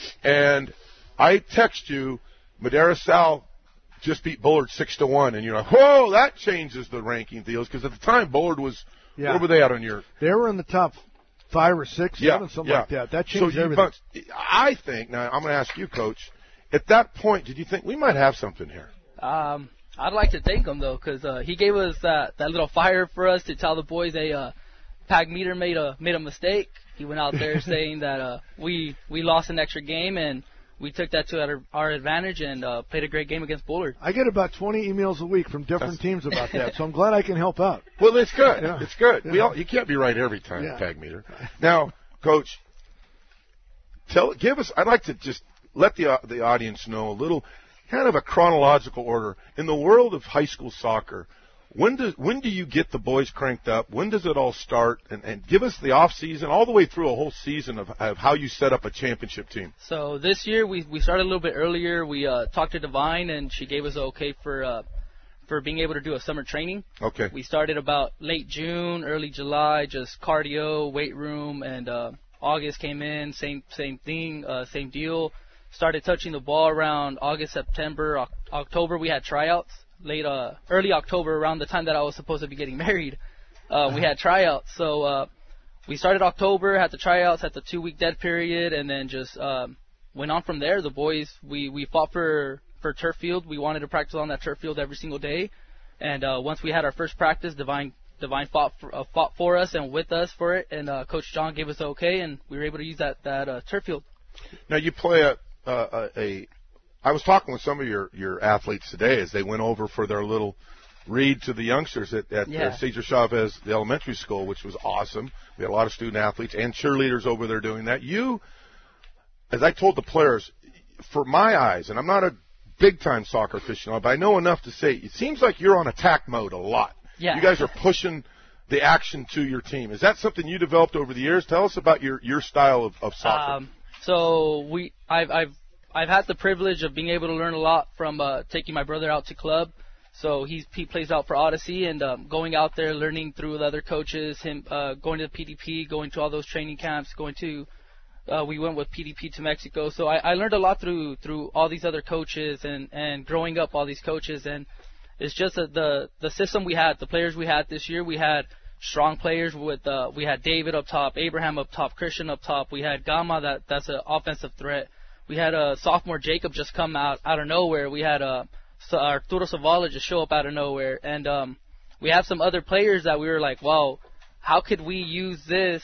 And I text you, Madera South just beat Bullard 6-1. And you're like, whoa, that changes the ranking deals. Because at the time, Bullard was, what were they out on your? They were in the top 5 or 6, 7, something like that. That changed everything. I think, now I'm going to ask you, Coach, at that point, did you think we might have something here? I'd like to thank him, though, because he gave us that little fire for us to tell the boys Pag Meter made a mistake. He went out there saying that we lost an extra game, and we took that to our advantage and played a great game against Bullard. I get about 20 emails a week from different teams about that, so I'm glad I can help out. Well, it's good. Yeah. It's good. Yeah. You can't be right every time, Pag Meter. Now, Coach, give us. I'd like to just let the audience know a little, kind of a chronological order in the world of high school soccer. When do you get the boys cranked up? When does it all start? And give us the off season, all the way through a whole season of how you set up a championship team. So this year we started a little bit earlier. We talked to Divine, and she gave us okay for being able to do a summer training. Okay. We started about late June, early July, just cardio, weight room, and August came in, same thing, same deal. Started touching the ball around August, September, October. We had tryouts. Early October, around the time that I was supposed to be getting married, we had tryouts. So we started October, had the tryouts, had the 2-week dead period, and then just went on from there. The boys, we fought for turf field. We wanted to practice on that turf field every single day. And once we had our first practice, Divine fought for us and with us for it. And Coach John gave us the okay, and we were able to use that turf field. Now you play I was talking with some of your athletes today as they went over for their little read to the youngsters at Cesar Chavez, the elementary school, which was awesome. We had a lot of student athletes and cheerleaders over there doing that. You, as I told the players, for my eyes, and I'm not a big-time soccer aficionado, but I know enough to say it seems like you're on attack mode a lot. Yeah. You guys are pushing the action to your team. Is that something you developed over the years? Tell us about your style of soccer. I've had the privilege of being able to learn a lot from taking my brother out to club. So he plays out for Odyssey, and going out there, learning through the other coaches, him going to the PDP, going to all those training camps, we went with PDP to Mexico. So I learned a lot through all these other coaches and growing up all these coaches. And it's just the system we had, the players we had this year. We had strong players we had David up top, Abraham up top, Christian up top. We had Gama, that's an offensive threat. We had a sophomore Jacob just come out of nowhere. We had Arturo Zavala just show up out of nowhere. And we have some other players that we were like, wow, how could we use this?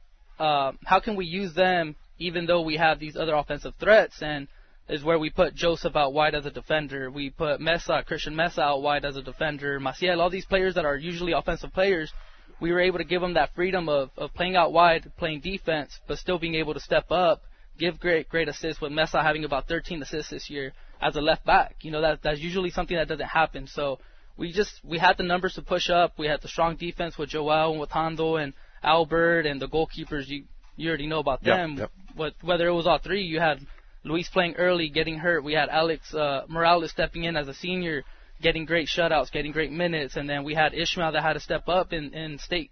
How can we use them even though we have these other offensive threats? And is where we put Joseph out wide as a defender. We put Christian Mesa out wide as a defender. Maciel, all these players that are usually offensive players, we were able to give them that freedom of playing out wide, playing defense, but still being able to step up, give great assists, with Mesa having about 13 assists this year as a left back. You know, that's usually something that doesn't happen. So we had the numbers to push up. We had the strong defense with Joel and with Hondo and Albert, and the goalkeepers, you already know about them. Yep. Whether it was all three, you had Luis playing early, getting hurt. We had Alex Morales stepping in as a senior, getting great shutouts, getting great minutes, and then we had Ishmael that had to step up in the state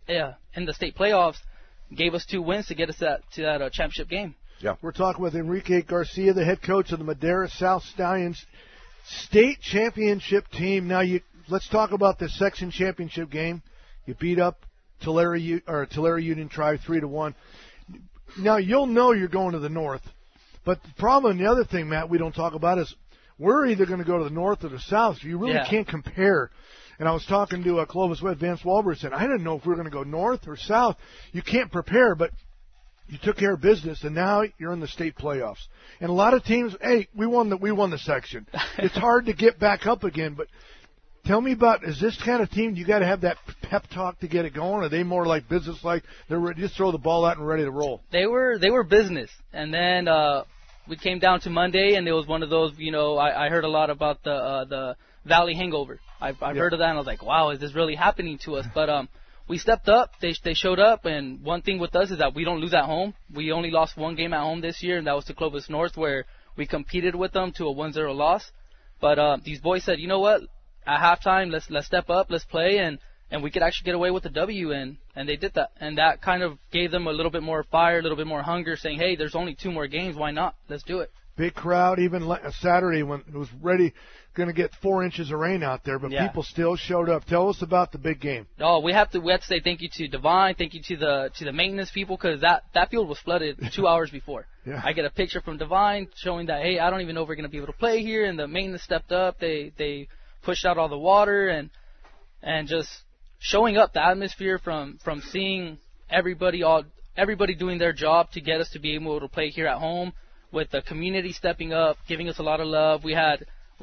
playoffs, gave us 2 wins to get us to that championship game. Yeah. We're talking with Enrique Garcia, the head coach of the Madera South Stallions state championship team. Now, let's talk about the section championship game. You beat up Tulare Union Tribe 3-1. Now, you'll know you're going to the north. But the problem, and the other thing, Matt, we don't talk about is we're either going to go to the north or the south. So you really can't compare. And I was talking to Clovis West, Vance Wahlberg, said, I didn't know if we were going to go north or south. You can't prepare, but you took care of business, and now you're in the state playoffs. And a lot of teams, hey, we won the section. It's hard to get back up again, but tell me about, is this kind of team, you got to have that pep talk to get it going? Are they more like business-like? They're ready, just throw the ball out and ready to roll? They were business. And then we came down to Monday, and it was one of those, I heard a lot about the Valley hangover. I've heard of that, and I was like, wow, is this really happening to us? But we stepped up. They showed up, and one thing with us is that we don't lose at home. We only lost one game at home this year, and that was to Clovis North, where we competed with them to a 1-0 loss. But these boys said, you know what? At halftime, let's step up, let's play, and we could actually get away with the W, and they did that. And that kind of gave them a little bit more fire, a little bit more hunger, saying, hey, there's only 2 more games, why not? Let's do it. Big crowd, even Saturday when it was going to get 4 inches of rain out there, but people still showed up. Tell us about the big game. Oh, we have to say thank you to Divine, thank you to the maintenance people, because that field was flooded 2 hours before. Yeah. I get a picture from Divine showing that, hey, I don't even know if we're going to be able to play here, and the maintenance stepped up. They pushed out all the water and just showing up the atmosphere from seeing everybody doing their job to get us to be able to play here at home, with the community stepping up, giving us a lot of love. We had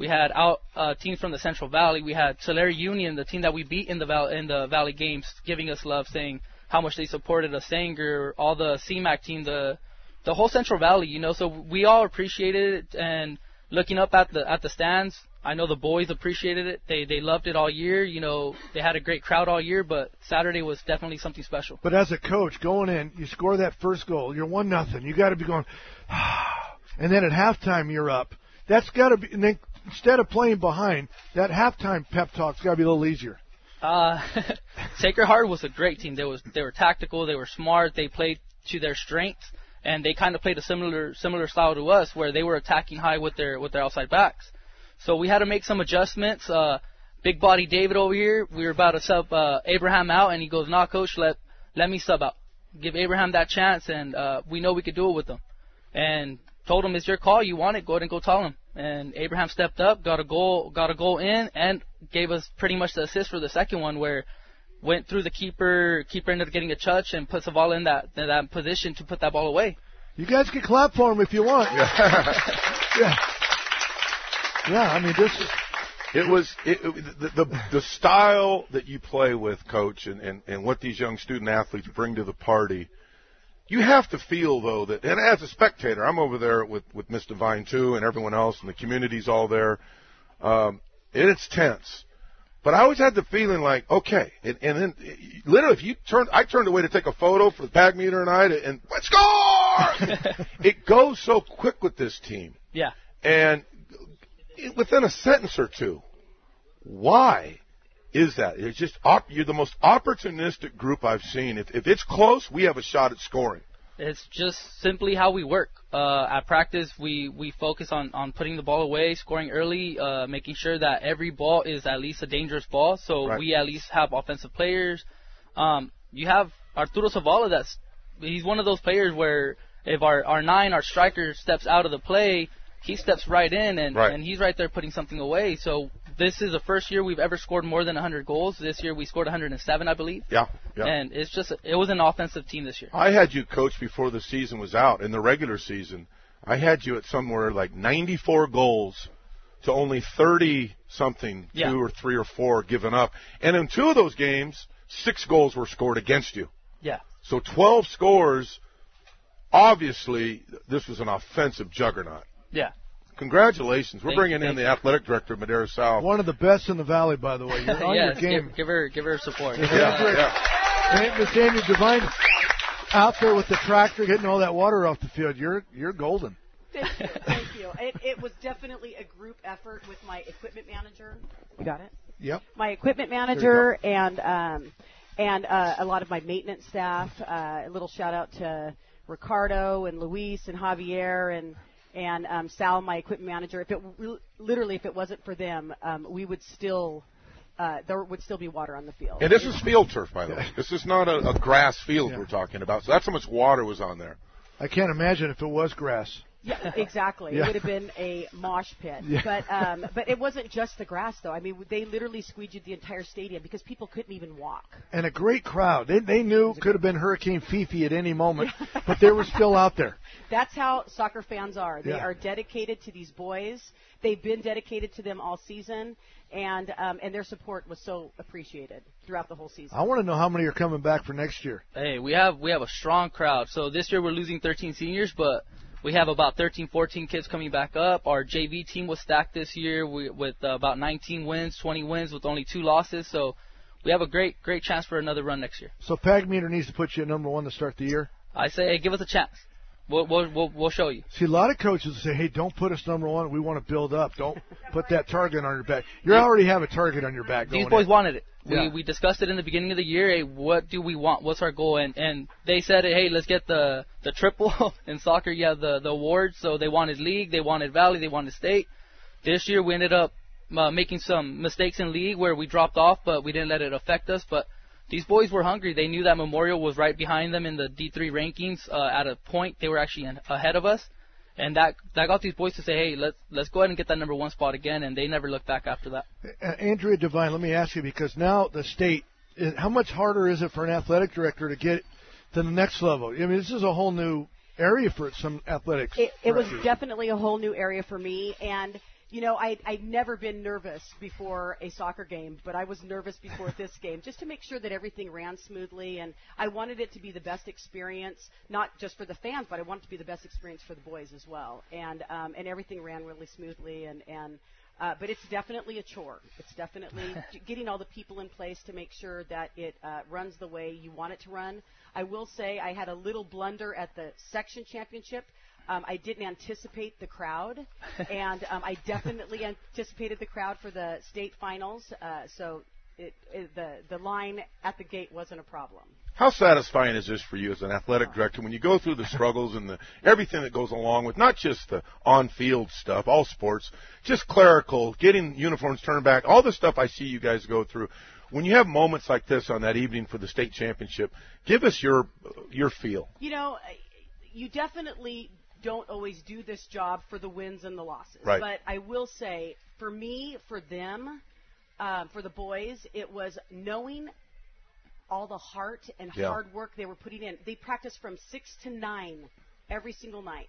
teams from the Central Valley. We had Tulare Union, the team that we beat in the Valley games, giving us love, saying how much they supported us. Sanger, all the CMAC team, the whole Central Valley, So we all appreciated it. And looking up at the stands, I know the boys appreciated it. They loved it all year. They had a great crowd all year, but Saturday was definitely something special. But as a coach, going in, you score that first goal, you're 1-0. You got to be going, and then at halftime you're up. That's got to be, and then instead of playing behind, that halftime pep talk's got to be a little easier. Sacred Heart was a great team. They were tactical, they were smart, they played to their strengths, and they kind of played a similar style to us, where they were attacking high with their outside backs. So we had to make some adjustments. Big body David over here, we were about to sub Abraham out, and he goes, nah, coach, let me sub out. Give Abraham that chance, and we know we could do it with him. And told him, it's your call, you want it, go ahead and go tell him. And Abraham stepped up, got a goal in, and gave us pretty much the assist for the second one, where went through the keeper ended up getting a touch and put Zavala in that position to put that ball away. You guys can clap for him if you want. Yeah. Yeah, I mean, The style that you play with, Coach, and what these young student athletes bring to the party. You have to feel, though, that, and as a spectator, I'm over there with Miss Devine, too, and everyone else, and the community's all there. It's tense. But I always had the feeling like, okay, and then literally, I turned away to take a photo for the Pag Meter and I, and let's score! It goes so quick with this team. Yeah. And within a sentence or two, why is that? It's just you're the most opportunistic group I've seen. If it's close, we have a shot at scoring. It's just simply how we work. At practice, we focus on putting the ball away, scoring early, making sure that every ball is at least a dangerous ball, so Right. we at least have offensive players. You have Arturo Zavala. He's one of those players where if our 9, our striker, steps out of the play, he steps right in, and he's right there putting something away. So this is the first year we've ever scored more than 100 goals. This year we scored 107, I believe. Yeah. And it was an offensive team this year. I had you, Coach, before the season was out. In the regular season, I had you at somewhere like 94 goals to only 30-something, 2 or 3 or 4 given up. And in 2 of those games, 6 goals were scored against you. Yeah. So 12 scores. Obviously, this was an offensive juggernaut. Yeah. Congratulations. We're bringing in the athletic director of Madera South. One of the best in the Valley, by the way. You're on your game. Give her support. Yeah. Miss Amy Devine, out there with the tractor getting all that water off the field. You're golden. Thank you. It was definitely a group effort with my equipment manager. You got it? Yep. My equipment manager and a lot of my maintenance staff. A little shout out to Ricardo and Luis and Javier and Sal, my equipment manager. If it wasn't for them, we would still there would still be water on the field. And this is field turf, by the way. This is not a grass field we're talking about. So that's how much water was on there. I can't imagine if it was grass. Yeah, exactly. It would have been a mosh pit. Yeah. But it wasn't just the grass, though. I mean, they literally squeegeed the entire stadium because people couldn't even walk. And a great crowd. They knew it could have been Hurricane Fifi at any moment, but they were still out there. That's how soccer fans are. They are dedicated to these boys. They've been dedicated to them all season, and their support was so appreciated throughout the whole season. I want to know how many are coming back for next year. Hey, we have a strong crowd. So this year we're losing 13 seniors, but we have about 13, 14 kids coming back up. Our JV team was stacked this year with about 19 wins, 20 wins with only 2 losses. So we have a great chance for another run next year. So Pag Meter needs to put you at number 1 to start the year? I say, hey, give us a chance. We'll show you. See, a lot of coaches say, hey, don't put us number 1. We want to build up. Don't put that target on your back. You already have a target on your back. These boys wanted it. Yeah. We discussed it in the beginning of the year. Hey, what do we want? What's our goal? And they said, hey, let's get the triple. In soccer, you have the awards. So they wanted league, they wanted valley, they wanted state. This year we ended up making some mistakes in league where we dropped off, but we didn't let it affect us. But these boys were hungry. They knew that Memorial was right behind them in the D3 rankings. At a point, they were actually ahead of us. And that got these boys to say, hey, let's go ahead and get that number 1 spot again, and they never looked back after that. Andrea Devine, let me ask you, because now the state, how much harder is it for an athletic director to get to the next level? I mean, this is a whole new area for some athletics. It was definitely a whole new area for me, and you know, I'd never been nervous before a soccer game, but I was nervous before this game, just to make sure that everything ran smoothly. And I wanted it to be the best experience, not just for the fans, but I wanted it to be the best experience for the boys as well. And everything ran really smoothly. But it's definitely a chore. It's definitely getting all the people in place to make sure that it runs the way you want it to run. I will say I had a little blunder at the section championship. I didn't anticipate the crowd, and I definitely anticipated the crowd for the state finals. So the line at the gate wasn't a problem. How satisfying is this for you as an athletic director when you go through the struggles and everything that goes along with not just the on-field stuff, all sports, just clerical, getting uniforms turned back, all the stuff I see you guys go through. When you have moments like this on that evening for the state championship, give us your feel. You know, you definitely don't always do this job for the wins and the losses. Right. But I will say, for me, for them, for the boys, it was knowing all the heart and hard work they were putting in. They practiced from 6 to 9 every single night.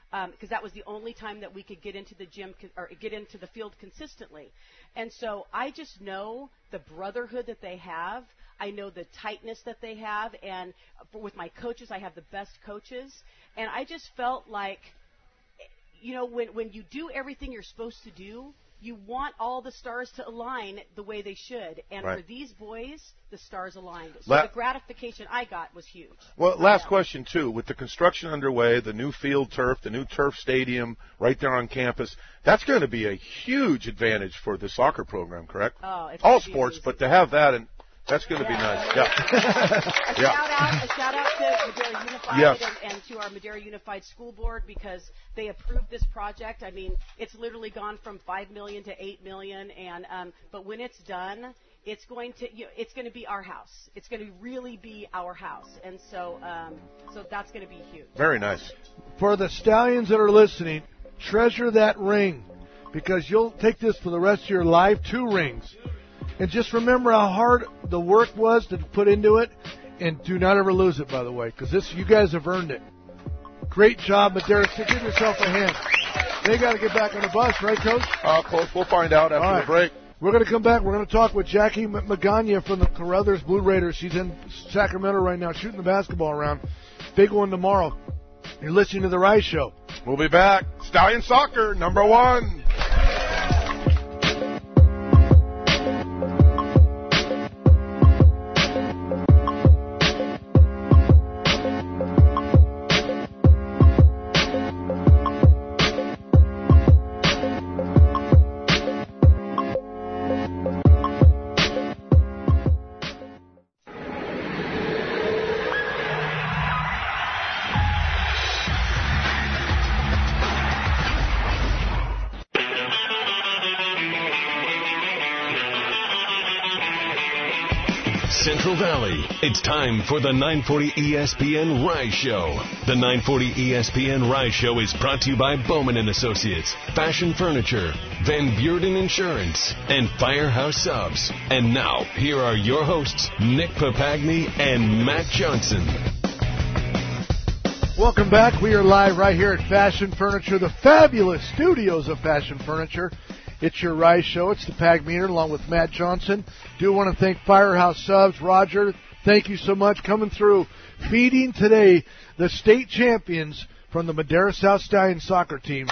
because that was the only time that we could get into the gym or get into the field consistently. And so I just know the brotherhood that they have. I know the tightness that they have, and with my coaches, I have the best coaches. And I just felt like, when you do everything you're supposed to do, you want all the stars to align the way they should. And for these boys, the stars aligned. So the gratification I got was huge. Well, last question, too. With the construction underway, the new field turf, the new turf stadium right there on campus, that's going to be a huge advantage for the soccer program, correct? Oh, it's all sports, but to have that, and that's going to be nice. Yeah. A shout out to Madera Unified and to our Madera Unified School Board, because they approved this project. I mean, it's literally gone from $5 million to $8 million, and but when it's done, it's going to be our house. It's going to really be our house, and so that's going to be huge. Very nice. For the Stallions that are listening, treasure that ring, because you'll take this for the rest of your life. 2 rings. And just remember how hard the work was to put into it, and do not ever lose it, by the way, because you guys have earned it. Great job, Madera. Give yourself a hand. They got to get back on the bus, right, Coach? Coach, we'll find out after the break. We're going to come back. We're going to talk with Jackie Magana from the Carruthers Blue Raiders. She's in Sacramento right now shooting the basketball around. Big one tomorrow. You're listening to The Rise Show. We'll be back. Stallion Soccer, number 1. Central Valley. It's time for the 940 ESPN Rise Show. The 940 ESPN Rise Show is brought to you by Bowman & Associates, Fashion Furniture, Van Beurden Insurance, and Firehouse Subs. And now, here are your hosts, Nick Papagni and Matt Johnson. Welcome back. We are live right here at Fashion Furniture, the fabulous studios of Fashion Furniture. It's your Rise Show. It's the Pag Meter along with Matt Johnson. Do want to thank Firehouse Subs. Roger, thank you so much coming through. Feeding today the state champions from the Madera South Stallion soccer team.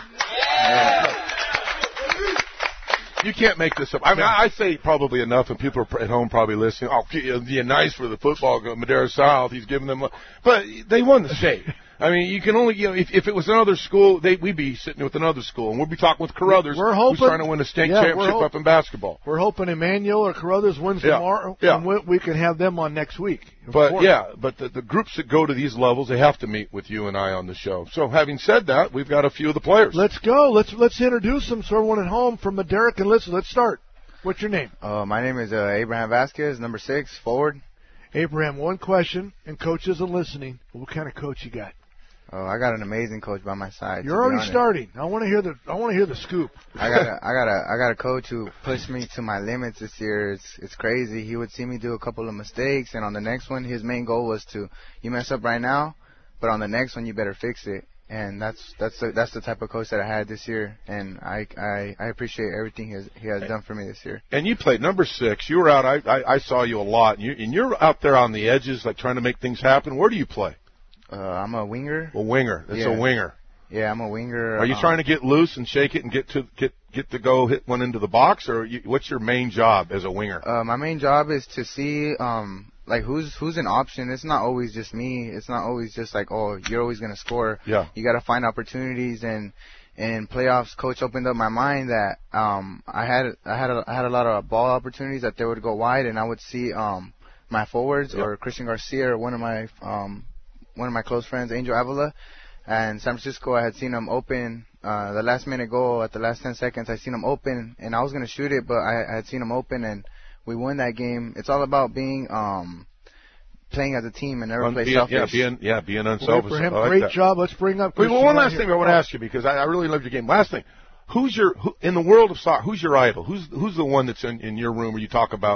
You can't make this up. I mean, I say probably enough, and people are at home probably listening. Oh, yeah, nice for the football, Madera South. He's giving them, but they won the state. I mean, you can only, if it was another school, we'd be sitting with another school, and we'd be talking with Carruthers, who's trying to win a state championship up in basketball. We're hoping Emmanuel or Carruthers wins tomorrow, and we can have them on next week. But the groups that go to these levels, they have to meet with you and I on the show. So having said that, we've got a few of the players. Let's go. Let's introduce them so everyone at home from Madera can listen. Let's start. What's your name? My name is Abraham Vasquez, number 6, forward. Abraham, one question, and coach isn't listening. What kind of coach you got? Oh, I got an amazing coach by my side. You're already starting. I want to hear the scoop. I got a coach who pushed me to my limits this year. It's crazy. He would see me do a couple of mistakes, and on the next one, his main goal was you mess up right now, but on the next one, you better fix it. And that's the type of coach that I had this year, and I appreciate everything he has done for me this year. And you played number 6. You were out. I saw you a lot, and you're out there on the edges, like trying to make things happen. Where do you play? I'm a winger. A winger. That's a winger. Yeah, I'm a winger. Are you trying to get loose and shake it and get to go hit one into the box, or what's your main job as a winger? My main job is to see like who's an option. It's not always just me. It's not always just like, oh, you're always gonna score. Yeah. You got to find opportunities, and in playoffs, coach opened up my mind that I had a lot of ball opportunities that they would go wide, and I would see my forwards or Christian Garcia or one of my close friends, Angel Avila, and San Francisco. I had seen him open the last minute goal at the last 10 seconds. I seen him open, and I was gonna shoot it, but I had seen him open, and we won that game. It's all about being playing as a team and never play selfish. Being unselfish. For him, great job. Let's bring up. Wait, one last thing I want to ask you, because I really love your game. Last thing, in the world of soccer, who's your idol? Who's the one that's in your room where you talk about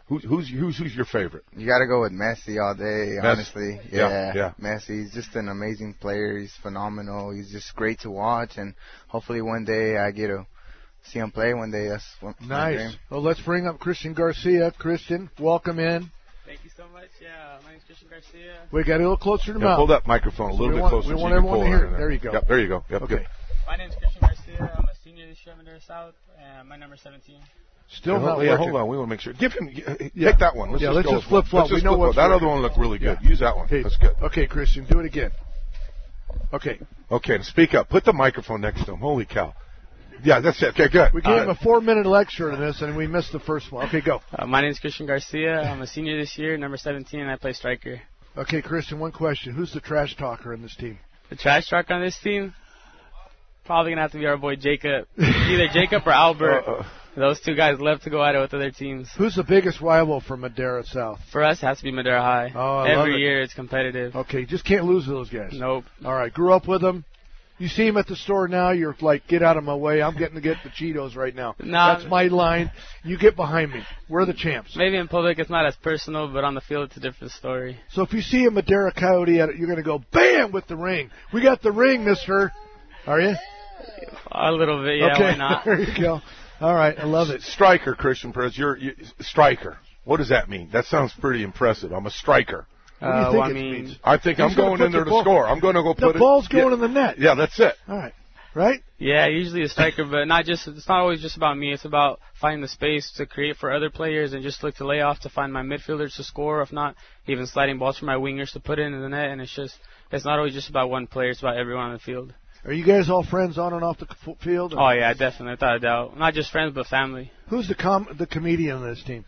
Who's your favorite? You got to go with Messi all day, honestly. Yeah. Messi, he's just an amazing player. He's phenomenal. He's just great to watch, and hopefully one day I get to see him play one day. That's my dream. Well, let's bring up Christian Garcia. Christian, welcome in. Thank you so much. Yeah, my name's Christian Garcia. We got a little closer to the mouth. Hold that microphone a little bit closer. We want everyone to hear it. There you go. Yep, there you go. Yep, okay. Good. My name's Christian Garcia. I'm a senior this year at Madera South, and my number's 17. Still not working. Hold on. We want to make sure. Give him. Take that one. Let's just flip flop. We know that other one looked really good. Use that one. Okay. That's good. Okay, Christian, do it again. Okay. Okay, speak up. Put the microphone next to him. Holy cow. Yeah, that's it. Okay, good. We gave him a 4-minute lecture on this, and we missed the first one. Okay, go. My name's Christian Garcia. I'm a senior this year, number 17, and I play striker. Okay, Christian, one question. Who's the trash talker in this team? The trash talk on this team? Probably going to have to be our boy Jacob. Either Jacob or Albert. Those two guys love to go at it with other teams. Who's the biggest rival for Madera South? For us, it has to be Madera High. Oh, Every year it's competitive. Okay, you just can't lose to those guys. Nope. All right, grew up with them. You see him at the store now, you're like, get out of my way. I'm getting to get the Cheetos right now. That's my line. You get behind me. We're the champs. Maybe in public it's not as personal, but on the field it's a different story. So if you see a Madera Coyote at it, you're going to go, bam, with the ring. We got the ring, mister. Are you? A little bit, yeah, okay. Why not? There you go. All right, I love it. Striker, Christian Perez. You're striker. What does that mean? That sounds pretty impressive. I'm a striker. What do you think it means? I think I'm going in there to score. I'm going to go put it. The ball's going in the net. Yeah, that's it. All right. Right? Yeah, usually a striker, but it's not always just about me. It's about finding the space to create for other players and just look to lay off to find my midfielders to score. If not, even sliding balls for my wingers to put into the net. And it's not always just about one player. It's about everyone on the field. Are you guys all friends on and off the field? Oh, yeah, definitely, without a doubt. Not just friends, but family. Who's the comedian on this team?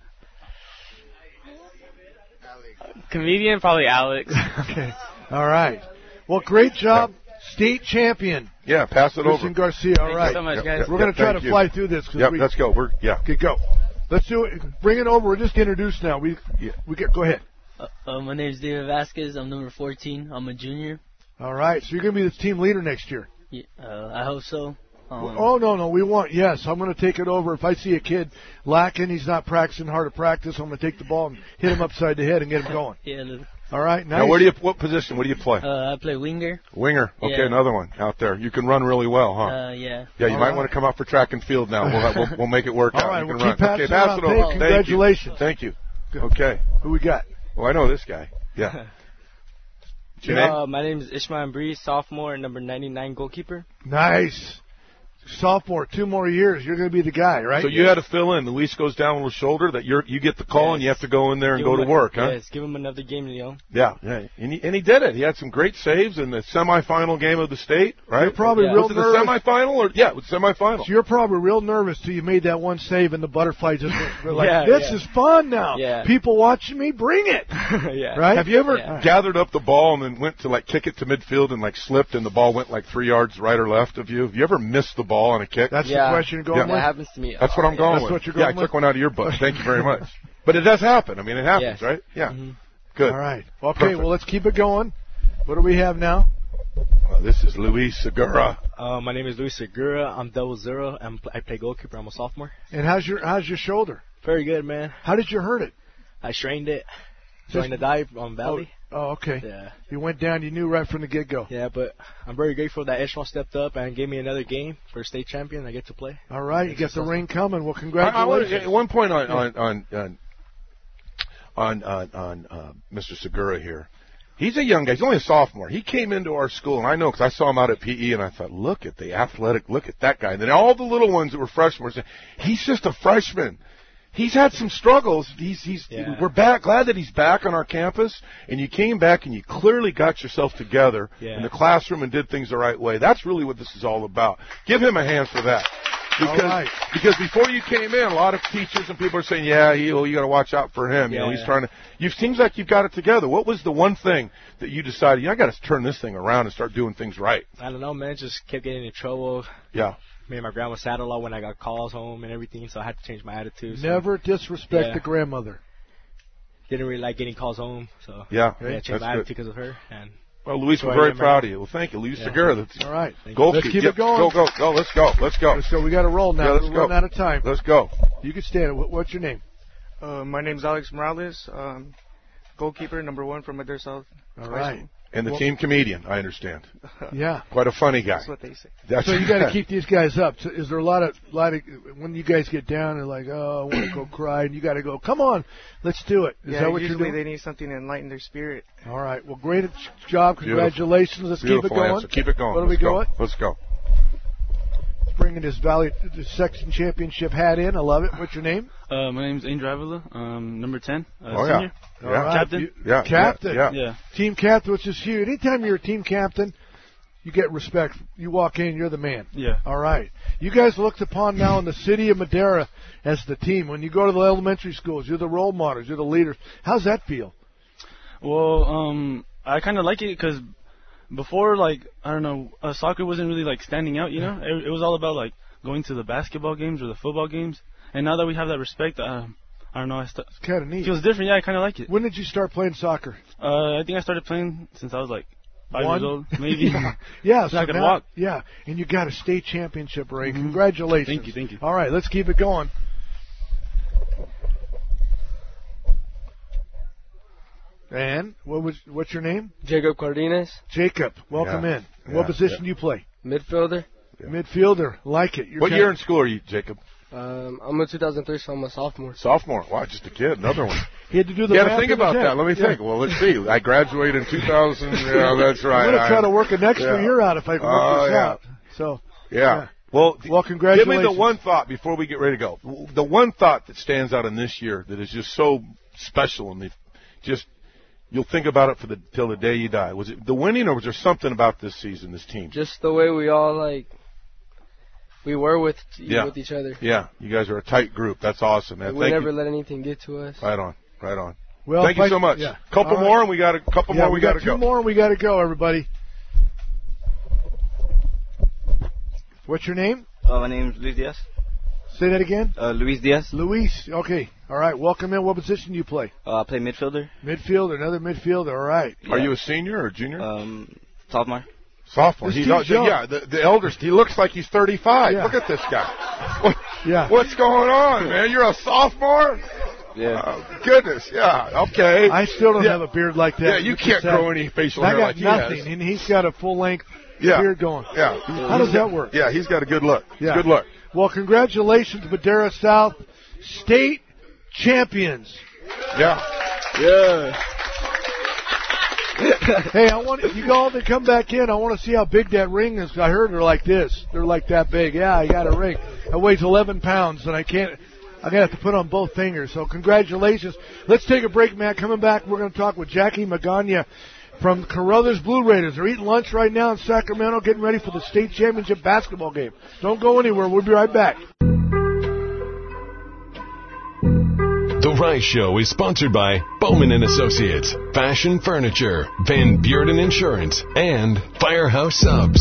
Comedian, probably Alex. Okay. All right. Well, great job. State champion. Yeah, pass it Christian over. Garcia. All right. Thank you so much, guys. We're going to try to fly through this. Let's go. Okay, go. Let's do it. Bring it over. We're just introduced now. Go ahead. My name's David Vasquez. I'm number 14. I'm a junior. All right. So you're going to be the team leader next year. Yeah, I hope so. No. We want, yes. I'm going to take it over. If I see a kid lacking, he's not practicing hard to practice, I'm going to take the ball and hit him upside the head and get him going. Yeah. All right. Nice. Now, what position? What do you play? I play winger. Winger. Okay, yeah. Another one out there. You can run really well, huh? Yeah. Yeah, you might want to come out for track and field now. We'll make it work out. All right, you can we'll run. keep passing Okay, pass it over. Hey, congratulations. Thank you. Okay. Who we got? Well, I know this guy. Yeah. What's your name? My name is Ishmael Bree, sophomore, number 99 goalkeeper. Nice. Sophomore, 2 more years, you're going to be the guy, right? So you had to fill in. Luis goes down with his shoulder. That you get the call and you have to go in there and go to work, huh? Yes, give him another game, Yeah. And he did it. He had some great saves in the semifinal game of the state, right? You're probably real nervous. Was it the semifinal or it was semifinal. So you're probably real nervous till you made that one save and the butterflies just were like, this is fun now. Yeah. People watching me, bring it. Yeah. Right? Have you ever gathered up the ball and then went to kick it to midfield and slipped and the ball went 3 yards right or left of you? Have you ever missed the ball on a kick? That's the question you're going with? That happens to me. That's what I'm going with. That's what you're going with? I took one out of your book. Thank you very much. But it does happen. I mean, it happens, right? Yeah. Mm-hmm. Good. All right. Okay, Perfect. well, let's keep it going. What do we have now? This is Luis Segura. My name is Luis Segura. I'm 00. I play goalkeeper. I'm a sophomore. And how's your shoulder? Very good, man. How did you hurt it? I strained it. During the dive on Valley. Oh, okay. Yeah. You went down. You knew right from the get-go. Yeah, but I'm very grateful that Ishmael stepped up and gave me another game for state champion. I get to play. All right, you get the ring coming. Well, congratulations. At one point on Mr. Segura here. He's a young guy. He's only a sophomore. He came into our school, and I know because I saw him out at PE, and I thought, look at the athletic, look at that guy. And then all the little ones that were freshmen were saying, he's just a freshman. He's had some struggles. We're glad that he's back on our campus, and you came back and you clearly got yourself together in the classroom and did things the right way. That's really what this is all about. Give him a hand for that. Because before you came in, a lot of teachers and people are saying, you got to watch out for him. You know, he's trying to. It seems like you've got it together. What was the one thing that you decided? I got to turn this thing around and start doing things right? I don't know, man. Just kept getting in trouble. Yeah. Me and my grandma sad a lot when I got calls home and everything, so I had to change my attitude. Never disrespect the grandmother. Didn't really like getting calls home, so I changed my attitude because of her. And well, Luis, we're very proud of you. Well, thank you, Luis Segura. All right, let's keep it going. Go. Let's go. So we got to roll now. Yeah, let's We're running out of time. Let's go. You can stand. What's your name? My name's Alex Morales, goalkeeper, number 1 from Madera South. All right. And the team comedian, I understand. Yeah. Quite a funny guy. That's what they say. So you got to keep these guys up. So is there a lot of when you guys get down and like, oh, I want to go cry, and you got to go, come on, let's do it. Is that what you're doing? Usually they need something to enlighten their spirit. All right. Well, great job. Congratulations. Let's keep it going. Answer. Keep it going. What are we going? Let's go. Bringing his section championship hat in. I love it. What's your name? My name's Angel Avila, number 10, Oh, senior. yeah. All right. Captain. Captain. Yeah. Team captain, which is huge. Anytime you're a team captain, you get respect. You walk in, you're the man. Yeah. All right. You guys are looked upon now in the city of Madera as the team. When you go to the elementary schools, you're the role models, you're the leaders. How's that feel? Well, I kind of like it because before, like, I don't know, soccer wasn't really, like, standing out, you know? It was all about, like, going to the basketball games or the football games. And now that we have that respect, I don't know. It's kind of neat. It feels different. Yeah, I kind of like it. When did you start playing soccer? I think I started playing since I was, like, 5 years old, maybe. Yeah. So I could walk. Yeah, and you got a state championship ring. Mm-hmm. Congratulations. Thank you. All right, let's keep it going. And what's your name? Jacob Cardenas. Jacob, welcome in. What position do you play? Midfielder. Yeah. Midfielder, like it. What year in school are you, Jacob? I'm a 2003, so I'm a sophomore. Sophomore? Wow, just a kid. Another one. He had to do the You got to think about that. Let me think. Well, let's see. I graduated in 2000. Yeah, that's right. I'm going to try to work an extra year out if I can work this out. So. Yeah. Well, congratulations. Give me the one thought before we get ready to go. The one thought that stands out in this year that is just so special and you'll think about it till the day you die. Was it the winning, or was there something about this season, this team? Just the way we all we were with each other. Yeah, you guys are a tight group. That's awesome, man. We never let anything get to us. Right on. Well, thank you so much. Yeah. Couple more, and we got a couple more. We got to go. 2 more, and we got to go, everybody. What's your name? My name is Luis Diaz. Say that again. Luis Diaz. Luis. Okay. All right. Welcome in. What position do you play? I play midfielder. Midfielder. Another midfielder. All right. Yeah. Are you a senior or junior? Sophomore. Sophomore. The eldest. He looks like he's 35. Yeah. Look at this guy. What's going on, man? You're a sophomore? Yeah. Oh, goodness. Yeah. Okay. I still don't have a beard like that. Yeah, you can't grow any facial hair like he has. I got nothing, and he's got a full-length beard going. Yeah. How does that work? Yeah, he's got a good look. Yeah. Good look. Well, congratulations, Madera South State champions. Yeah. Hey, I want you all to come back in. I want to see how big that ring is. I heard they're like this. They're like that big. Yeah, I got a ring. It weighs 11 pounds, and I'm going to have to put on both fingers. So congratulations. Let's take a break, Matt. Coming back, we're going to talk with Jackie Magana from Carruthers Blue Raiders. They're eating lunch right now in Sacramento, getting ready for the state championship basketball game. Don't go anywhere. We'll be right back. The Rice Show is sponsored by Bowman & Associates, Fashion Furniture, Van Bearden Insurance, and Firehouse Subs.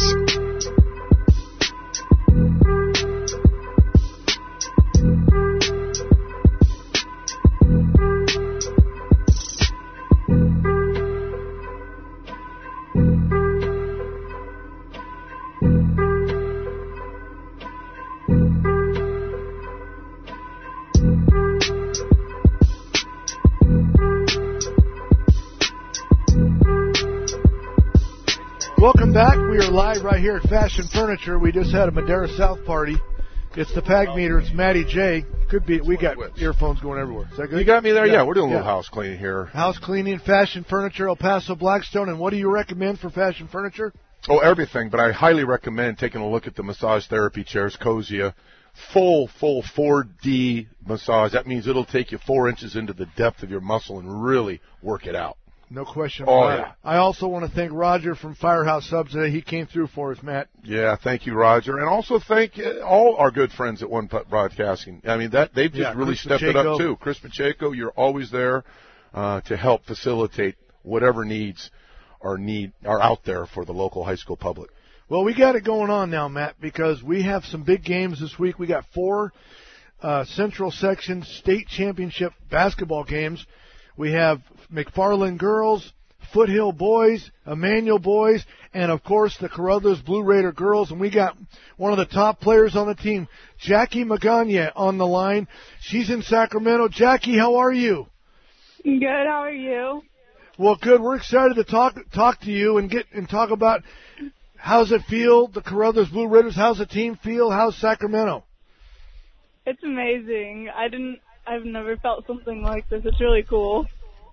Welcome back. We are live right here at Fashion Furniture. We just had a Madera South party. It's the Pag Meter. It's Matty J. Could be. We got earphones going everywhere. Is that good? You got me there? Yeah, we're doing a little house cleaning here. House cleaning, Fashion Furniture, El Paso, Blackstone. And what do you recommend for Fashion Furniture? Oh, everything. But I highly recommend taking a look at the massage therapy chairs, Cosia. Full 4D massage. That means it'll take you 4 inches into the depth of your muscle and really work it out. No question about it. I also want to thank Roger from Firehouse Subs today. He came through for us, Matt. Yeah, thank you, Roger. And also thank all our good friends at One Putt Broadcasting. I mean, they've just really stepped it up, too. Chris Pacheco, you're always there to help facilitate whatever needs are out there for the local high school public. Well, we got it going on now, Matt, because we have some big games this week. We got 4 Central Section State Championship basketball games. We have McFarland girls, Foothill boys, Emmanuel boys, and of course the Carruthers Blue Raider girls. And we got one of the top players on the team, Jackie Magana, on the line. She's in Sacramento. Jackie, how are you? Good. How are you? Well, good. We're excited to talk to you and talk about how's it feel, the Carruthers Blue Raiders. How's the team feel? How's Sacramento? It's amazing. I've never felt something like this. It's really cool.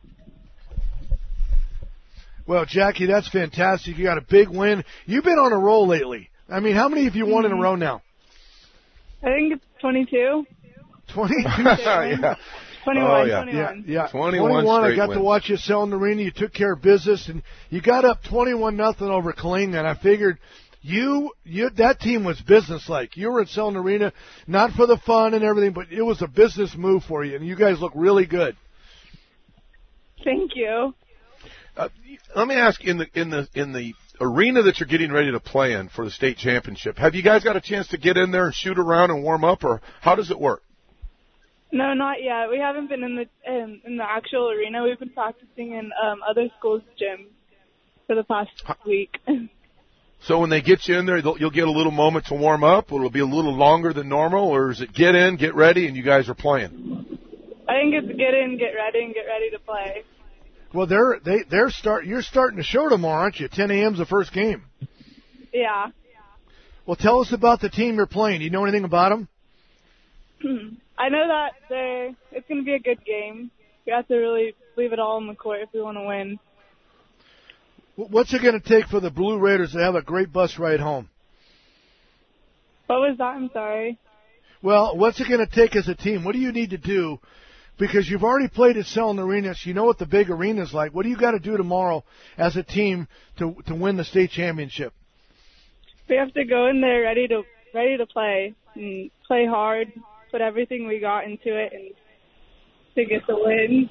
Well, Jackie, that's fantastic. You got a big win. You've been on a roll lately. I mean, how many have you won in a row now? I think it's 22. 22? Yeah. 21, oh, yeah. 21. Yeah. 21 I got wins. to watch you sell in the arena. You took care of business, and you got up 21-0 over Kalinga, and I figured that team was business-like. You were at Selden Arena, not for the fun and everything, but it was a business move for you, and you guys look really good. Thank you. Let me ask, in the arena that you're getting ready to play in for the state championship, have you guys got a chance to get in there and shoot around and warm up, or how does it work? No, not yet. We haven't been in the actual arena. We've been practicing in other schools' gyms for the past week. So when they get you in there, you'll get a little moment to warm up. Will it be a little longer than normal, or is it get in, get ready, and you guys are playing? I think it's get in, get ready to play. Well, you're starting the show tomorrow, aren't you? 10 a.m. is the first game. Yeah. Well, tell us about the team you're playing. Do you know anything about them? I know that it's going to be a good game. We have to really leave it all on the court if we want to win. What's it going to take for the Blue Raiders to have a great bus ride home? What was that? I'm sorry. Well, what's it going to take as a team? What do you need to do? Because you've already played at Selden Arena, so you know what the big arena is like. What do you got to do tomorrow as a team to win the state championship? We have to go in there ready to play and play hard, put everything we got into it, and to get the win.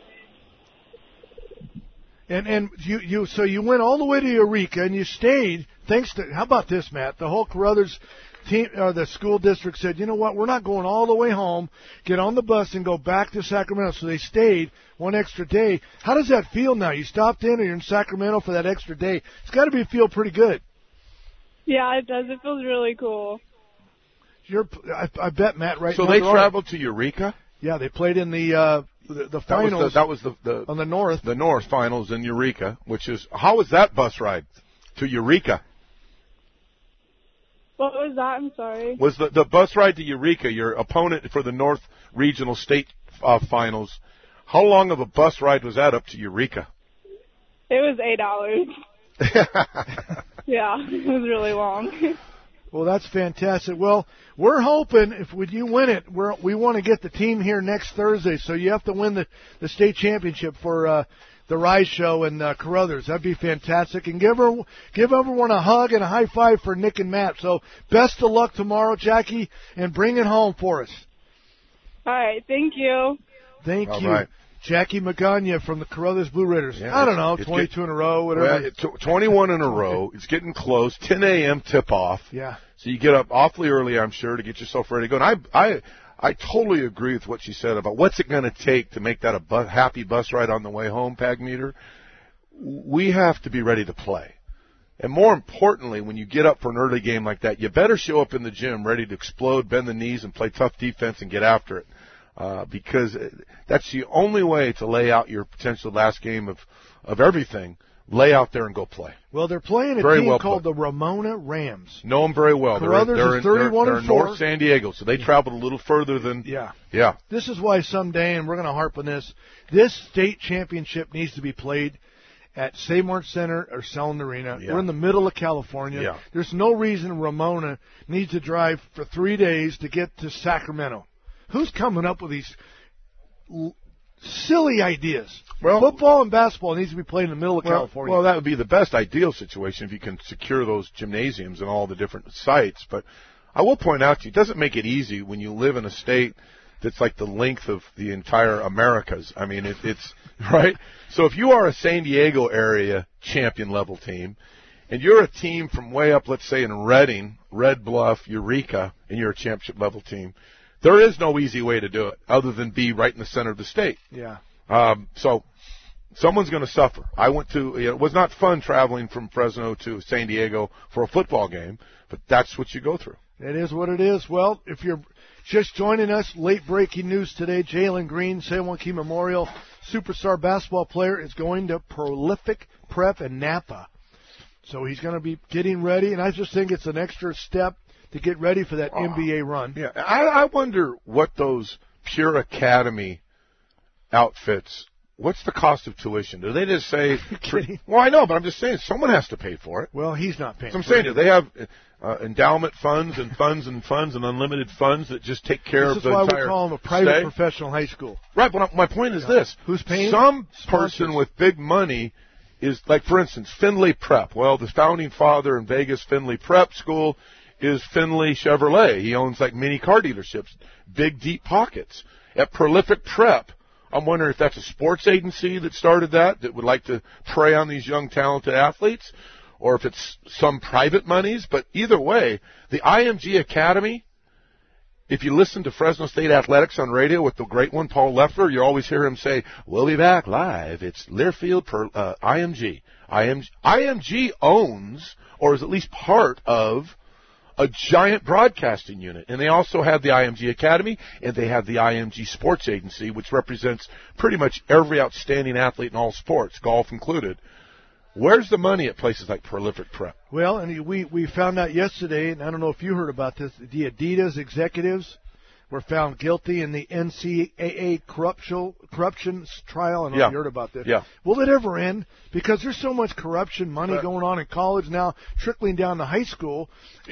And you went all the way to Eureka and you stayed thanks to, how about this, Matt? The whole Carruthers team, the school district said, you know what, we're not going all the way home, get on the bus and go back to Sacramento. So they stayed one extra day. How does that feel now? You stopped in and you're in Sacramento for that extra day. It's got to feel pretty good. Yeah, it does. It feels really cool. I bet, Matt, right? So they traveled to Eureka? Yeah, they played in the finals. That was the on the north. The north finals in Eureka, how was that bus ride to Eureka? What was that? I'm sorry. Was the bus ride to Eureka, your opponent for the North Regional State finals, how long of a bus ride was that up to Eureka? It was 8 hours. Yeah, it was really long. Well, that's fantastic. Well, we're hoping if you win it, we want to get the team here next Thursday. So you have to win the state championship for the Rise Show and Carruthers. That'd be fantastic. And give everyone a hug and a high five for Nick and Matt. So best of luck tomorrow, Jackie, and bring it home for us. All right, thank you. Thank you. Right. Jackie Magana from the Carruthers Blue Raiders. Yeah, I don't know, 22 in a row, whatever. Well, 21 in a row. It's getting close. 10 a.m. tip-off. Yeah. So you get up awfully early, I'm sure, to get yourself ready to go. And I totally agree with what she said about what's it going to take to make that a happy bus ride on the way home, Pag Meter. We have to be ready to play. And more importantly, when you get up for an early game like that, you better show up in the gym ready to explode, bend the knees, and play tough defense and get after it. Because that's the only way to lay out your potential last game of everything. Lay out there and go play. Well, they're playing a team called the Ramona Rams. Know them very well. Carruthers is 31 they're and 4. North San Diego, so they traveled a little further than. Yeah. This is why someday, and we're going to harp on this state championship needs to be played at Seymour Center or Selden Arena. Yeah. We're in the middle of California. Yeah. There's no reason Ramona needs to drive for 3 days to get to Sacramento. Who's coming up with these silly ideas? Well, football and basketball needs to be played in the middle of California. Well, that would be the best ideal situation if you can secure those gymnasiums and all the different sites. But I will point out to you, it doesn't make it easy when you live in a state that's like the length of the entire Americas. I mean, it's right. So if you are a San Diego area champion level team, and you're a team from way up, let's say in Redding, Red Bluff, Eureka, and you're a championship level team, there is no easy way to do it other than be right in the center of the state. Yeah. So someone's going to suffer. I went to, it was not fun traveling from Fresno to San Diego for a football game, but that's what you go through. It is what it is. Well, if you're just joining us, late breaking news today, Jalen Green, San Joaquin Memorial superstar basketball player, is going to Prolific Prep in Napa. So he's going to be getting ready, and I just think it's an extra step to get ready for that NBA run. Yeah, I wonder what those Pure Academy outfits, what's the cost of tuition? Do they just say, well, I know, but I'm just saying someone has to pay for it. Well, he's not paying so I'm for saying, it. do they have endowment funds and funds and funds and unlimited funds that just take care of the entire This is why we call them a private professional high school. Right, but my point is this. Who's paying? Some person with big money is, like, for instance, Finley Prep. Well, the founding father in Vegas, Finley Prep School, is Finley Chevrolet. He owns, like, mini car dealerships, big, deep pockets. At Prolific Prep, I'm wondering if that's a sports agency that started that would like to prey on these young, talented athletes, or if it's some private monies. But either way, the IMG Academy, if you listen to Fresno State Athletics on radio with the great one, Paul Leffler, you always hear him say, we'll be back live. It's Learfield per IMG. IMG owns, or is at least part of, a giant broadcasting unit. And they also have the IMG Academy, and they have the IMG Sports Agency, which represents pretty much every outstanding athlete in all sports, golf included. Where's the money at places like Prolific Prep? Well, and we found out yesterday, and I don't know if you heard about this, the Adidas executives were found guilty in the NCAA corruption trial. I don't know if you heard about this. Yeah. Will it ever end? Because there's so much corruption, money going on in college now, trickling down to high school.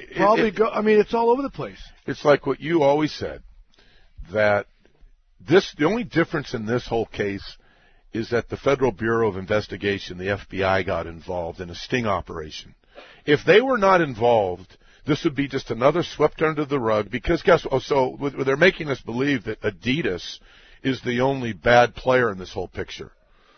It's all over the place. It's like what you always said, that the only difference in this whole case is that the Federal Bureau of Investigation, the FBI, got involved in a sting operation. If they were not involved, this would be just another swept under the rug, because they're making us believe that Adidas is the only bad player in this whole picture.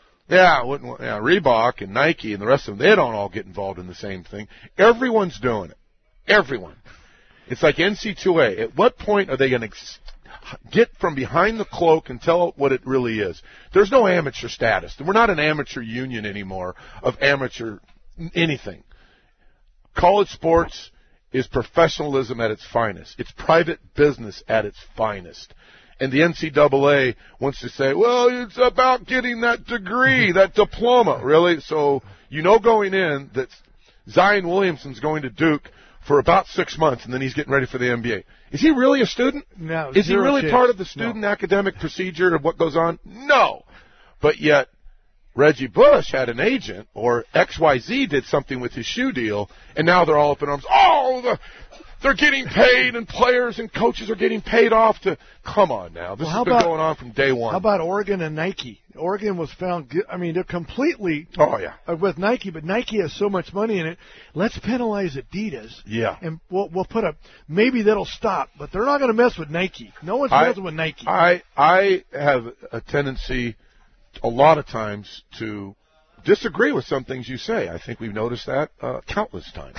Reebok and Nike and the rest of them, they don't all get involved in the same thing. Everyone's doing it. Everyone. It's like NC2A. At what point are they going to get from behind the cloak and tell what it really is? There's no amateur status. We're not an amateur union anymore of amateur anything. College sports is professionalism at its finest. It's private business at its finest. And the NCAA wants to say, well, it's about getting that degree, that diploma. Really? So going in that Zion Williamson's going to Duke for about 6 months, and then he's getting ready for the NBA. Is he really a student? No. Is he really part of the student academic procedure of what goes on? No. But yet, Reggie Bush had an agent, or XYZ did something with his shoe deal, and now they're all up in arms. They're getting paid, and players and coaches are getting paid off to... Come on now. This has been going on from day one. How about Oregon and Nike? Oregon was found... they're completely... with Nike, but Nike has so much money in it. Let's penalize Adidas. Yeah. And we'll put maybe that'll stop, but they're not going to mess with Nike. No one's messing with Nike. I have a tendency... a lot of times to disagree with some things you say. I think we've noticed that countless times.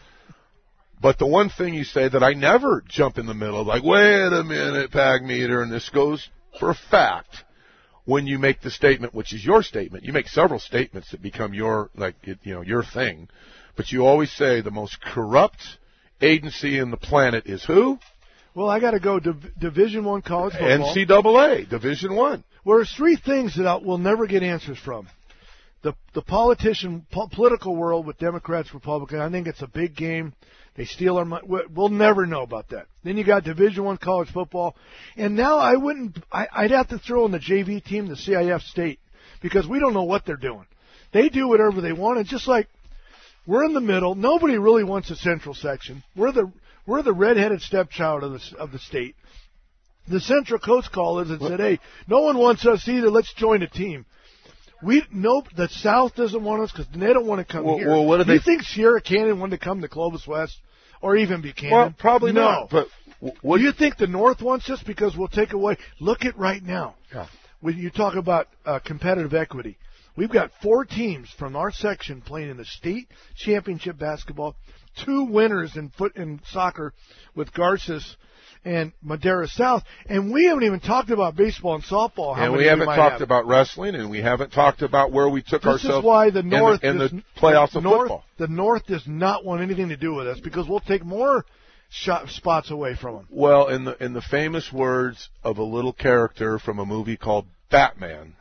But the one thing you say that I never jump in the middle of, like, wait a minute, Pagmeter, and this goes for a fact, when you make the statement, which is your statement. You make several statements that become your thing. But you always say the most corrupt agency in the planet is who? Well, I got to go Division I college football. NCAA, Division I. Well, there's three things that we'll never get answers from. The political world with Democrats, Republicans, I think it's a big game. They steal our money. We'll never know about that. Then you got Division I college football. And now I'd have to throw in the JV team, the CIF state, because we don't know what they're doing. They do whatever they want. And just like we're in the middle, nobody really wants a central section. We're the redheaded stepchild of the state. The Central Coast called us and said, hey, no one wants us either. Let's join a team. The South doesn't want us because they don't want to come here. Well, do you think Sierra Canyon wanted to come to Clovis West or even Buchanan? Well, probably not. But do you think the North wants us because we'll take away? Look at right now. Yeah. When you talk about competitive equity, we've got 4 teams from our section playing in the state championship basketball, 2 winners in soccer with Garces and Madera South, and we haven't even talked about baseball and softball. And we haven't talked about wrestling, and we haven't talked about where we took ourselves. This is why the North in the playoffs of football. The North does not want anything to do with us because we'll take more spots away from them. Well, in the famous words of a little character from a movie called Batman,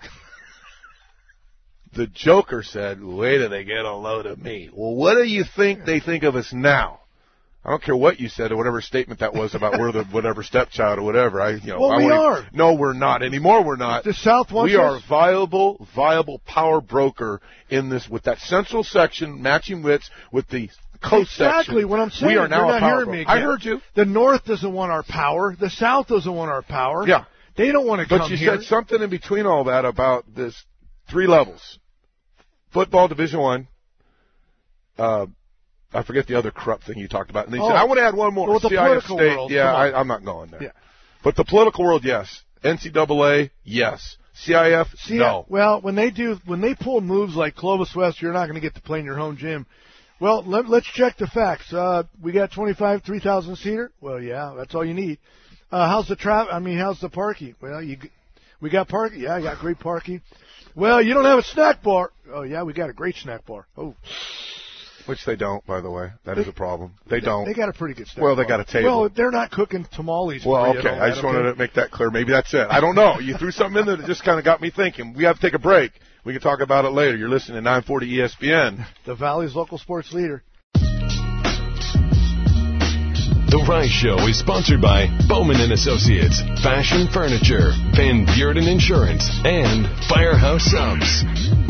the Joker said, "Wait till they get a load of me." Well, what do you think they think of us now? I don't care what you said or whatever statement that was about we're the whatever stepchild or whatever. We are. No, we're not anymore. We're not. The South wants We are a viable power broker in this with that central section matching wits with the coast section. Exactly what I'm saying. We are now You're a not power hearing broker. me again. I heard you. The North doesn't want our power. The South doesn't want our power. Yeah. They don't want to come But you here. said something in between all that about this 3 levels. Football Division I. I forget the other corrupt thing you talked about. And they said, I want to add one more. Well, the CIF political State. world. Yeah, I'm not going there. Yeah. But the political world, yes. NCAA, yes. CIF, no. Well, when they pull moves like Clovis West, you're not going to get to play in your home gym. Well, let's check the facts. We got 3,000 seater. Well, yeah, that's all you need. How's the how's the parking? Well, we got parking. Yeah, I got great parking. Well, you don't have a snack bar. Oh, yeah, we got a great snack bar. Oh. Which they don't, by the way. That is a problem. They don't. They got a pretty good snack Well, they bar. got a table. Well, they're not cooking tamales. Well, for you okay. and all I that, just wanted to make that clear. Maybe that's it. I don't know. You threw something in there that just kind of got me thinking. We have to take a break. We can talk about it later. You're listening to 940 ESPN. The Valley's local sports leader. The Rise Show is sponsored by Bowman & Associates, Fashion Furniture, Van Bearden Insurance, and Firehouse Subs.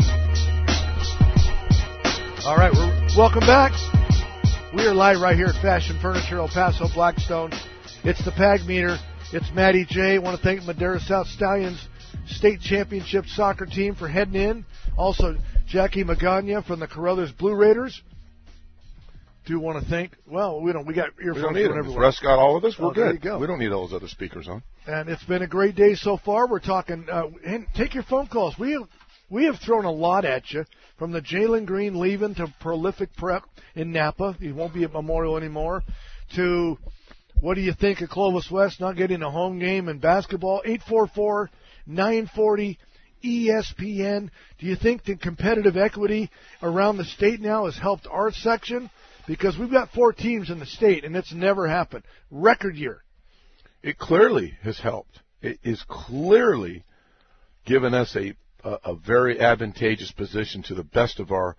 All right, welcome back. We are live right here at Fashion Furniture, El Paso, Blackstone. It's the PAG meter. It's Matty J. I want to thank Madera South Stallions State Championship soccer team for heading in. Also, Jackie Magana from the Carruthers Blue Raiders. Do want to thank, we got earphones. We don't need them. Everywhere. Russ got all of us. We're There good. you go. We don't need all those other speakers on. And it's been a great day so far. We're talking, and take your phone calls. We have thrown a lot at you, from the Jalen Green leaving to prolific prep in Napa. He won't be at Memorial anymore. To what do you think of Clovis West not getting a home game in basketball? 844-940 ESPN. Do you think the competitive equity around the state now has helped our section? Because we've got 4 teams in the state, and it's never happened. Record year. It clearly has helped. It is clearly given us a very advantageous position to the best of our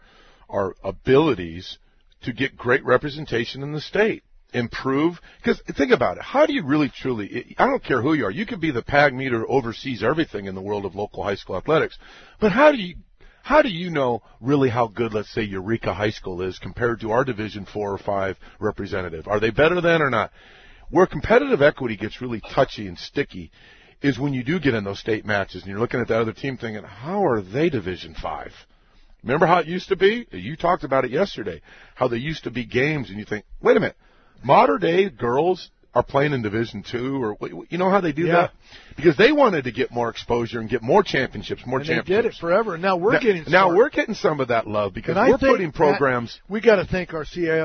abilities to get great representation in the state. Improve. Because think about it. How do you really, truly, I don't care who you are. You could be the PAG meter who oversees everything in the world of local high school athletics. But how do you know really how good, let's say, Eureka High School is compared to our Division 4 or 5 representative? Are they better than or not? Where competitive equity gets really touchy and sticky is when you do get in those state matches and you're looking at that other team thinking, how are they Division 5? Remember how it used to be? You talked about it yesterday, how there used to be games and you think, wait a minute, modern day girls are playing in Division 2, or you know how they do that? Because they wanted to get more exposure and get more championships, They did it forever, and now we're getting some of that love because and we're putting programs. We got to thank our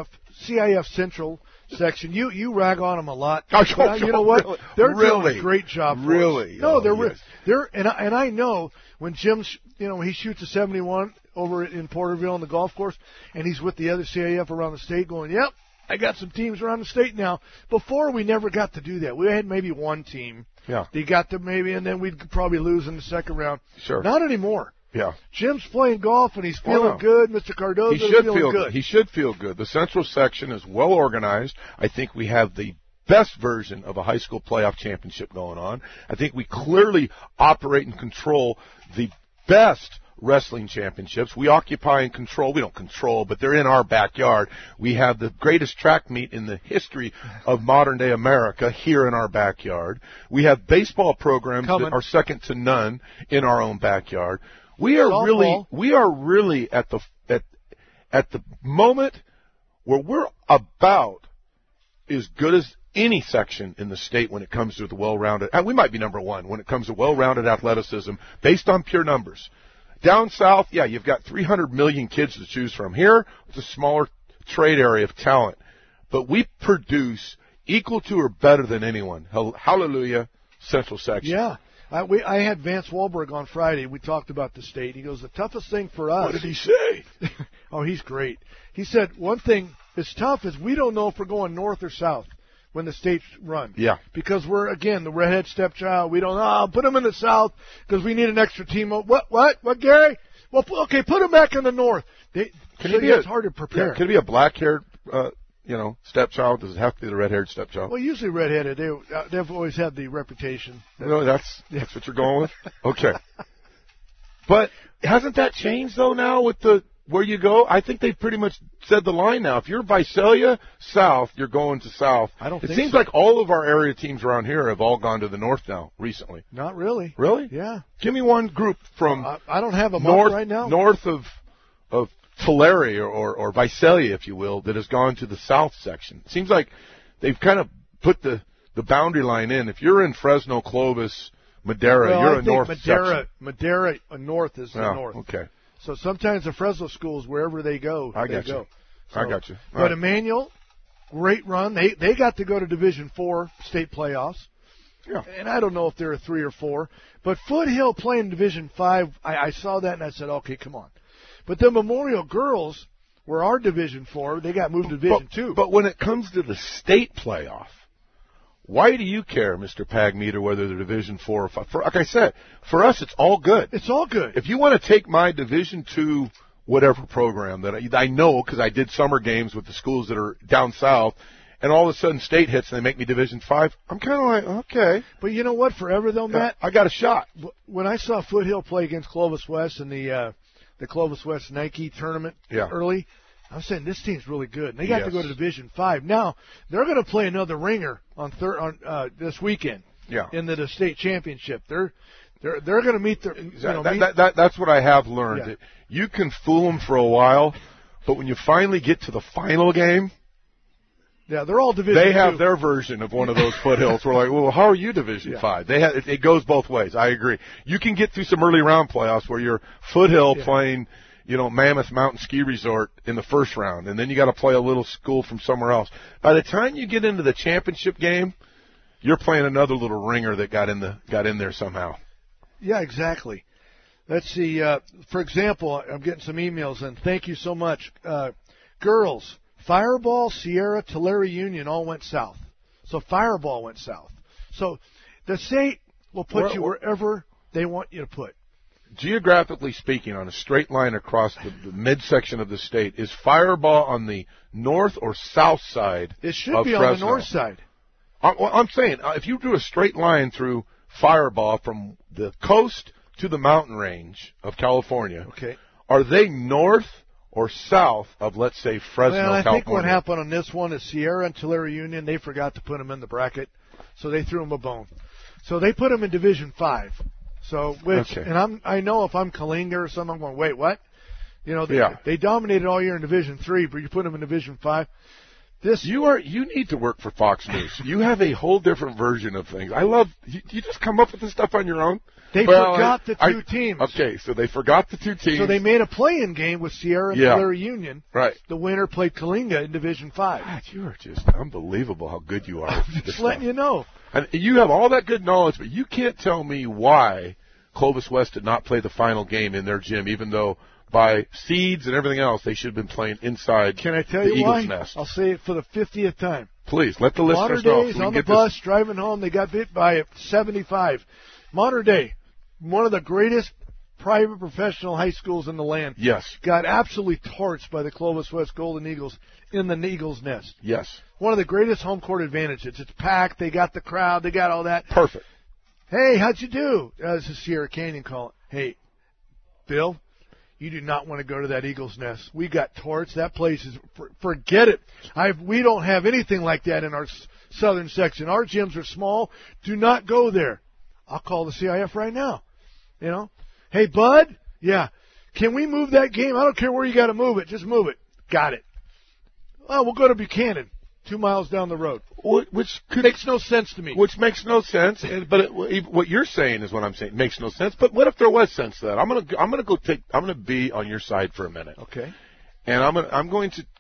CIF Central section. You rag on them a lot. You know what? Really? They're doing a great job. Really? No, they're and I know when Jim's he shoots a 71 over in Porterville on the golf course, and he's with the other CIF around the state going, yep. I got some teams around the state now. Before, we never got to do that. We had maybe one team. Yeah. They got to maybe, and then we'd probably lose in the second round. Sure. Not anymore. Yeah. Jim's playing golf, and he's feeling good. Mr. Cardozo is feeling good. He should feel good. The Central section is well organized. I think we have the best version of a high school playoff championship going on. I think we clearly operate and control the best wrestling championships. We occupy and control. We don't control, but they're in our backyard. We have the greatest track meet in the history of modern-day America here in our backyard. We have baseball programs that are second to none in our own backyard. We are really at the moment where we're about as good as any section in the state when it comes to the well-rounded. We might be number one when it comes to well-rounded athleticism based on pure numbers. Down south, you've got 300 million kids to choose from. Here, it's a smaller trade area of talent. But we produce equal to or better than anyone. Hallelujah, Central Section. Yeah. I had Vance Wahlberg on Friday. We talked about the state. He goes, the toughest thing for us. What did he say? Oh, he's great. He said, one thing that's tough is we don't know if we're going north or south when the states run. Yeah. Because we're, again, the redhead stepchild. We don't know. Put them in the south because we need an extra team. What, Gary? Well, okay, put them back in the north. It's hard to prepare. Yeah, could it be a black-haired, stepchild? Does it have to be the red-haired stepchild? Well, usually redheaded. They've always had the reputation. No, that's what you're going with? Okay. But hasn't that changed, though, now with where you go? I think they pretty much said the line now. If you're Visalia South, you're going to South. It seems like all of our area teams around here have all gone to the north now recently. Not really. Really? Yeah. Give me one group from I don't have a north right now. North of Tulare or Visalia, if you will, that has gone to the south section. It seems like they've kind of put the boundary line in. If you're in Fresno, Clovis, Madera, you're a north section. Madera north is the north. Okay. So sometimes the Fresno schools, wherever they go, I got you. But Emmanuel, great run. They got to go to Division IV state playoffs. Yeah. And I don't know if they're a 3 or 4. But Foothill playing Division V, I saw that and I said, okay, come on. But the Memorial girls were our Division IV. They got moved to Division II. But when it comes to the state playoff, why do you care, Mr. Pagmeter, whether they're Division 4 or 5? Like I said, for us, it's all good. It's all good. If you want to take my Division 2 whatever program that I know because I did summer games with the schools that are down south, and all of a sudden state hits and they make me Division 5, I'm kind of like, okay. But you know what? Forever, though, Matt? I got a shot. When I saw Foothill play against Clovis West in the Clovis West Nike tournament early, I was saying this team's really good. And they got to go to Division 5. Now they're going to play another ringer on this weekend. Yeah. In the state championship, they're going to meet their. That's what I have learned. Yeah. You can fool them for a while, but when you finally get to the final game. Yeah, they're all Division. They have their version of one of those foothills. We're like, well, how are you Division 5? It goes both ways. I agree. You can get through some early round playoffs where you're Foothill playing, Mammoth Mountain Ski Resort in the first round, and then you got to play a little school from somewhere else. By the time you get into the championship game, you're playing another little ringer that got in there somehow. Yeah, exactly. Let's see. For example, I'm getting some emails, and thank you so much. Girls. Fireball, Sierra, Tulare Union all went south. So Fireball went south. So the state will put you wherever they want you to put. Geographically speaking, on a straight line across the midsection of the state, is Fireball on the north or south side? It should be on the north side. I'm saying, if you drew a straight line through Fireball from the coast to the mountain range of California, are they north or south of, let's say, Fresno, California? I think what happened on this one is Sierra and Tulare Union, they forgot to put them in the bracket, so they threw them a bone. So they put them in Division 5. So, and I know if I'm Kalinga or something, I'm going, wait, what? They dominated all year in Division 3, but you put them in Division 5. You need to work for Fox News. You have a whole different version of things. You just come up with this stuff on your own? They forgot the two teams. Okay, so they forgot the two teams. So they made a play-in game with Sierra and Tulare Union. Right. The winner played Kalinga in Division 5. God, you are just unbelievable how good you are. I'm just letting you know. And you have all that good knowledge, but you can't tell me why Clovis West did not play the final game in their gym, even though by seeds and everything else, they should have been playing inside Can I tell you Eagles why? Nest. I'll say it for the 50th time. Please, let the listeners know. Modern Days on the bus, driving home, they got bit by 75. Modern Day, one of the greatest private professional high schools in the land. Yes. Got absolutely torched by the Clovis West Golden Eagles in the Eagles Nest. Yes. One of the greatest home court advantages. It's packed. They got the crowd. They got all that. Perfect. Hey, how'd you do? This is Sierra Canyon calling. Hey, Bill, you do not want to go to that Eagles Nest. We got torched. That place is, forget it. We don't have anything like that in our southern section. Our gyms are small. Do not go there. I'll call the CIF right now. Hey, Bud, can we move that game? I don't care where you got to move it. Just move it. Got it. Well, we'll go to Buchanan, 2 miles down the road. Which makes no sense to me. Which makes no sense. But what you're saying is what I'm saying. It makes no sense. But what if there was sense to that? I'm gonna be on your side for a minute. Okay. And I'm going to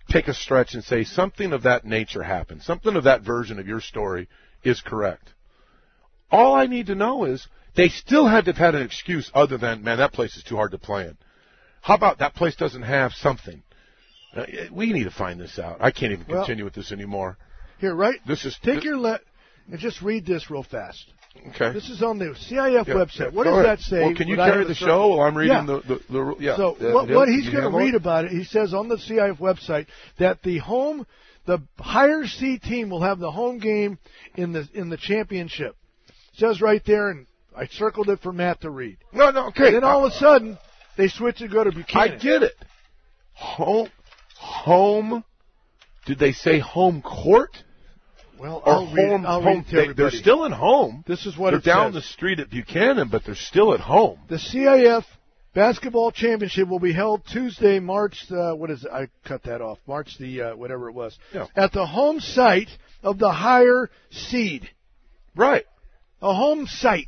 take a stretch and say something of that nature happened. Something of that version of your story is correct. All I need to know is they still had to have had an excuse other than, man, that place is too hard to play in. How about that place doesn't have something? We need to find this out. I can't even continue with this anymore. Here, right? Take your and just read this real fast. Okay. This is on the CIF website. What does that say? Well, can you carry the show while I'm reading the So what he's going to read about it, he says on the CIF website that the higher seed team will have the home game in the championship. It says right there, and I circled it for Matt to read. No, okay. And then all of a sudden, they switch and go to Buchanan. I get it. Home. Did they say home court? Well, I'll read it to everybody. They're still at home. This is what they're down the street at Buchanan, but they're still at home. The CIF basketball championship will be held Tuesday, March. I cut that off. March whatever it was. Yeah. At the home site of the higher seed. Right. A home site.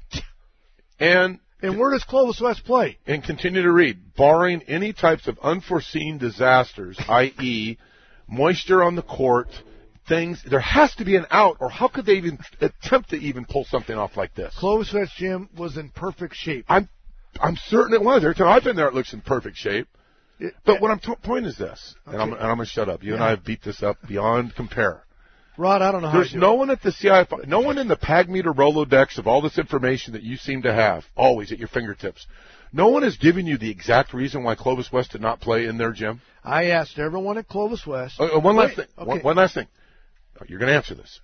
And where does Clovis West play? And continue to read. Barring any types of unforeseen disasters, i.e., moisture on the court. There has to be an out, or how could they even attempt to even pull something off like this? Clovis West Gym was in perfect shape. I'm certain it was. Every time I've been there, it looks in perfect shape. But what point is this, and I'm going to shut up. You and I have beat this up beyond compare. Rod, I don't know how There's no one at the CIF, no one in the PAG meter Rolodex of all this information that you seem to have, always at your fingertips. No one has given you the exact reason why Clovis West did not play in their gym? I asked everyone at Clovis West. One last thing. Okay. One last thing. You're going to answer this.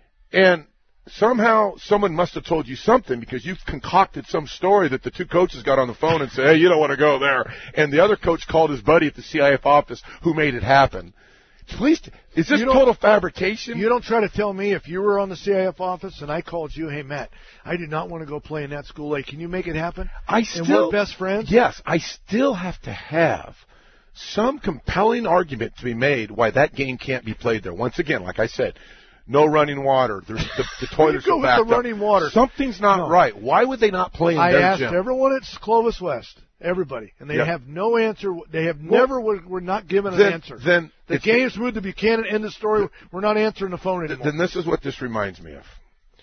And somehow someone must have told you something because you've concocted some story that the two coaches got on the phone and said, hey, you don't want to go there. And the other coach called his buddy at the CIF office who made it happen. Please, is this total fabrication? You don't try to tell me if you were on the CIF office and I called you, hey, Matt, I do not want to go play in that school. Hey, can you make it happen? And we're best friends? Yes, I still have to have some compelling argument to be made why that game can't be played there. Once again, like I said, no running water. There's the toilets are backed up. The running water. Something's not right. Why would they not play in their gym? I asked everyone at Clovis West, everybody, and they have no answer. They have were not given an answer. Then the game's moved to Buchanan. End of story. We're not answering the phone anymore. Then this is what this reminds me of.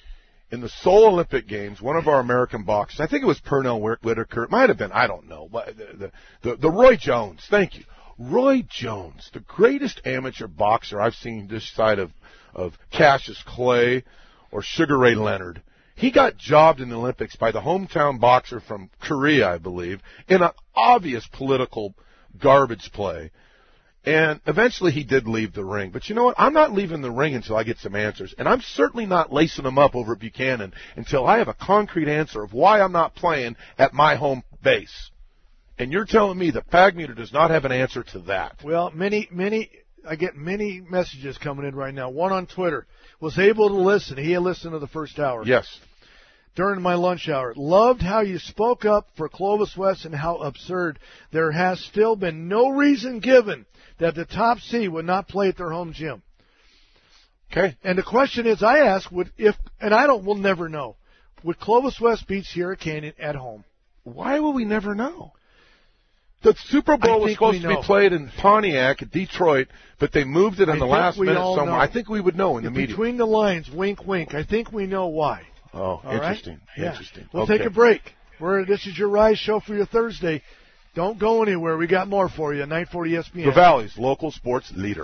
In the Seoul Olympic Games, one of our American boxers, I think it was Pernell Whitaker, it might have been, I don't know, the Roy Jones, thank you. Roy Jones, the greatest amateur boxer I've seen this side of Cassius Clay or Sugar Ray Leonard. He got jobbed in the Olympics by the hometown boxer from Korea, I believe, in an obvious political garbage play. And eventually he did leave the ring. But you know what? I'm not leaving the ring until I get some answers. And I'm certainly not lacing them up over at Buchanan until I have a concrete answer of why I'm not playing at my home base. And you're telling me the PAG meter does not have an answer to that. Well, I get many messages coming in right now. One on Twitter was able to listen. He had listened to the first hour. Yes. During my lunch hour. Loved how you spoke up for Clovis West and how absurd. There has still been no reason given that the top seed would not play at their home gym. Okay. And the question is, I ask, we'll never know. Would Clovis West beat Sierra Canyon at home? Why will we never know? The Super Bowl was supposed to be played in Pontiac, Detroit, but they moved it in the last minute somewhere. Know. I think we would know in the media. Between the lines, wink, wink. I think we know why. Oh, all interesting. Right? Interesting. We'll take a break. This is your Rise show for your Thursday. Don't go anywhere. We got more for you. 940 ESPN. The Valley's local sports leader.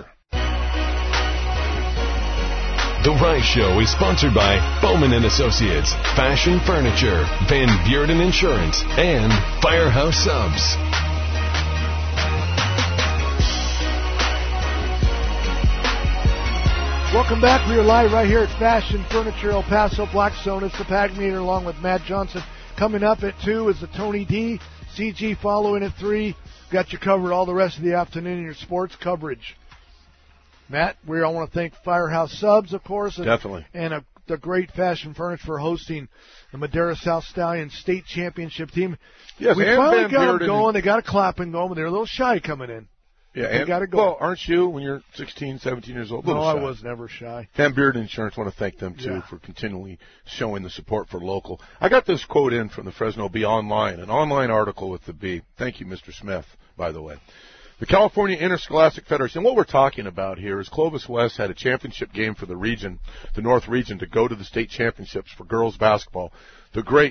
The Rise Show is sponsored by Bowman & Associates, Fashion Furniture, Van Bearden Insurance, and Firehouse Subs. Welcome back. We are live right here at Fashion Furniture, El Paso, Blackstone. It's the PAG meter along with Matt Johnson. Coming up at 2 is the Tony D. CG following at 3. Got you covered all the rest of the afternoon in your sports coverage. Matt, I want to thank Firehouse Subs, of course. Definitely. And the great Fashion Furniture for hosting the Madera South Stallion State Championship team. Yes, we finally got them going. They got a clapping going, but they're a little shy coming in. Yeah, got to go. Well, aren't you when you're 16, 17 years old? No, I was never shy. Van Bearden Insurance, want to thank them, too, for continually showing the support for local. I got this quote in from the Fresno Bee Online, an online article with the Bee. Thank you, Mr. Smith, by the way. The California Interscholastic Federation, what we're talking about here is Clovis West had a championship game for the region, the North region, to go to the state championships for girls basketball. The great,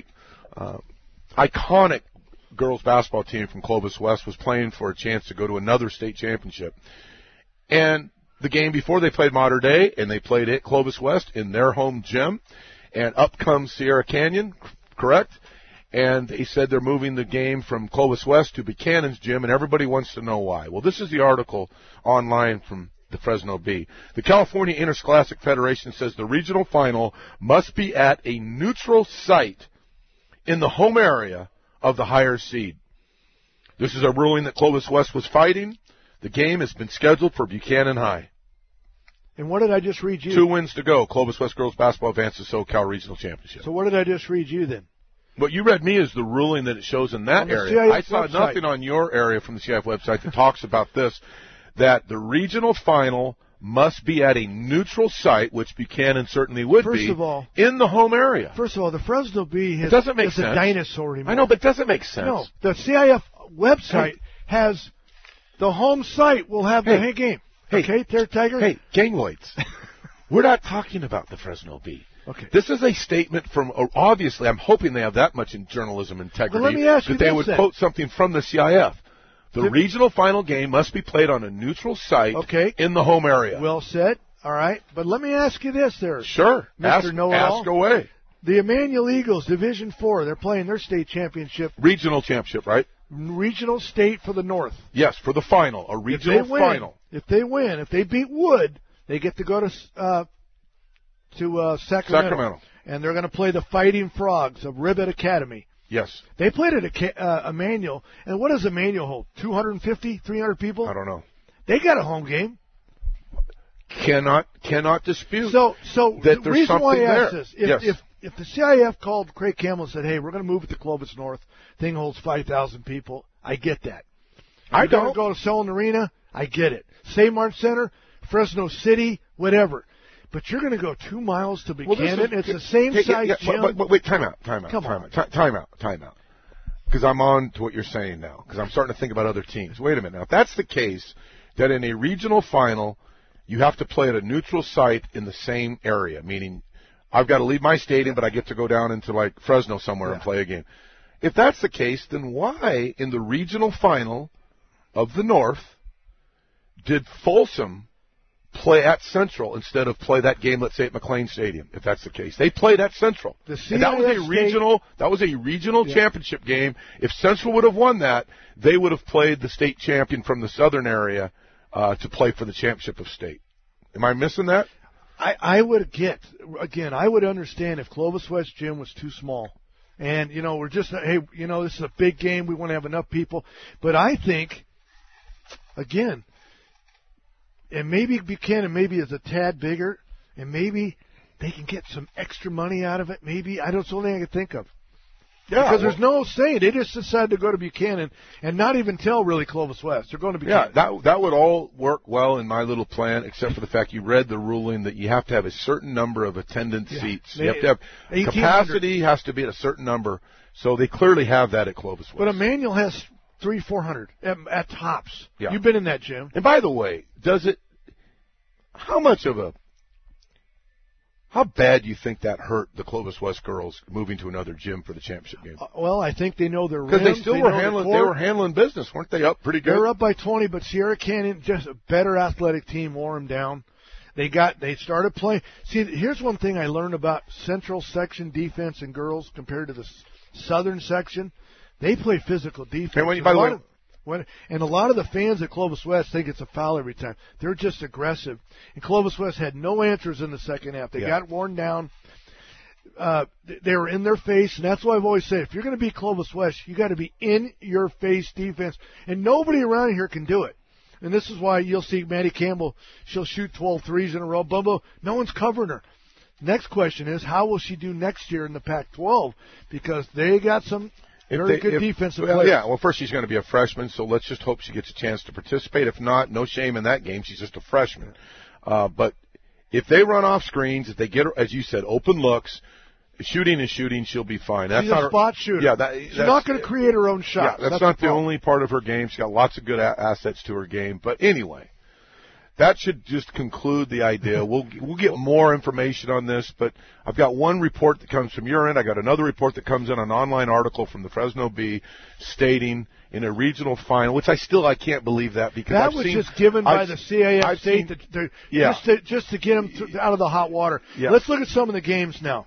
iconic girls basketball team from Clovis West was playing for a chance to go to another state championship. And the game before, they played Mater Dei, and they played at Clovis West in their home gym. And up comes Sierra Canyon, correct? And they said they're moving the game from Clovis West to Buchanan's gym, and everybody wants to know why. Well, this is the article online from the Fresno Bee. The California Interscholastic Federation says the regional final must be at a neutral site in the home area of the higher seed. This is a ruling that Clovis West was fighting. The game has been scheduled for Buchanan High. And what did I just read you? 2 wins to go. Clovis West girls basketball advances SoCal Regional Championship. So what did I just read you then? What you read me is the ruling that it shows in that area. I saw nothing on your area from the CIF website that talks about this, that the regional final must be at a neutral site, which Buchanan certainly would be, first of all, in the home area. First of all, the Fresno Bee it doesn't make is sense. a dinosaur anymore. I know, but it doesn't make sense. No, the CIF website has the home site will have the game. Okay, Tiger? Hey, Gangloids. We're not talking about the Fresno Bee. Okay. This is a statement from, obviously, I'm hoping they have that much in journalism integrity let me ask you that they this would then. quote something from the CIF. The regional final game must be played on a neutral site in the home area. Well said. All right. But let me ask you this there. Sure. Mr. Know-it-all. Ask away. The Emmanuel Eagles, Division 4, they're playing their state championship. Regional championship, right? Regional state for the North. Yes, for the final, a regional final. If they win, if they beat Wood, they get to go to Sacramento. And they're going to play the Fighting Frogs of Ribbit Academy. Yes. They played at Emmanuel. And what does Emmanuel hold? 250, 300 people? I don't know. They got a home game. Cannot dispute so that the there's reason something why I asked there. this, if the CIF called Craig Campbell and said, hey, we're going to move it to Clovis North, thing holds 5,000 people, I get that. I don't go to Selland Arena, I get it. St. Martin Center, Fresno City, whatever. But you're going to go 2 miles to Buchanan. It's the same size gym. But wait, time out. Because I'm on to what you're saying now. Because I'm starting to think about other teams. Wait a minute. Now, if that's the case, that in a regional final, you have to play at a neutral site in the same area, meaning I've got to leave my stadium, but I get to go down into like Fresno somewhere and play a game. If that's the case, then why in the regional final of the North did Folsom play at Central instead of play that game, let's say, at McLean Stadium? If that's the case, they played at Central. And that was a regional championship game. If Central would have won that, they would have played the state champion from the southern area to play for the championship of state. Am I missing that? I would I would understand if Clovis West Gym was too small. And, we're just, hey, this is a big game. We want to have enough people. But I think, again, and maybe Buchanan is a tad bigger, and maybe they can get some extra money out of it. Maybe. That's the only thing I can think of. Yeah, because there's no saying. They just decided to go to Buchanan and not even tell really Clovis West. They're going to Buchanan. Yeah, that would all work well in my little plan, except for the fact you read the ruling that you have to have a certain number of attendance seats. You have to have capacity has to be at a certain number. So they clearly have that at Clovis West. But Emmanuel has 300-400 at tops. Yeah. You've been in that gym. And by the way, how bad do you think that hurt the Clovis West girls moving to another gym for the championship game? Well, I think they know their rims. Because they were handling business, weren't they? Up pretty good. They were up by 20, but Sierra Canyon, just a better athletic team, wore them down. They started playing. See, here's one thing I learned about Central section defense and girls compared to the Southern section. They play physical defense. And a lot of the fans at Clovis West think it's a foul every time. They're just aggressive. And Clovis West had no answers in the second half. They got worn down. They were in their face, and that's why I've always said, if you're going to beat Clovis West, you got to be in-your-face defense. And nobody around here can do it. And this is why you'll see Maddie Campbell, she'll shoot 12 threes in a row. Bumbo, no one's covering her. Next question is, how will she do next year in the Pac-12? Because they got some very good defensive players. Yeah, well, first she's going to be a freshman, so let's just hope she gets a chance to participate. If not, no shame in that game. She's just a freshman. But if they run off screens, if they get, as you said, open looks, shooting is shooting. She'll be fine. That's She's not a spot shooter. Yeah, she's not going to create her own shot. Yeah, that's not the only part of her game. She's got lots of good assets to her game. But anyway, that should just conclude the idea. We'll get more information on this, but I've got one report that comes from your end. I got another report that comes in, an online article from the Fresno Bee stating in a regional final, which I can't believe that, because that was just given by the CAF state just to get them out of the hot water. Yeah. Let's look at some of the games now.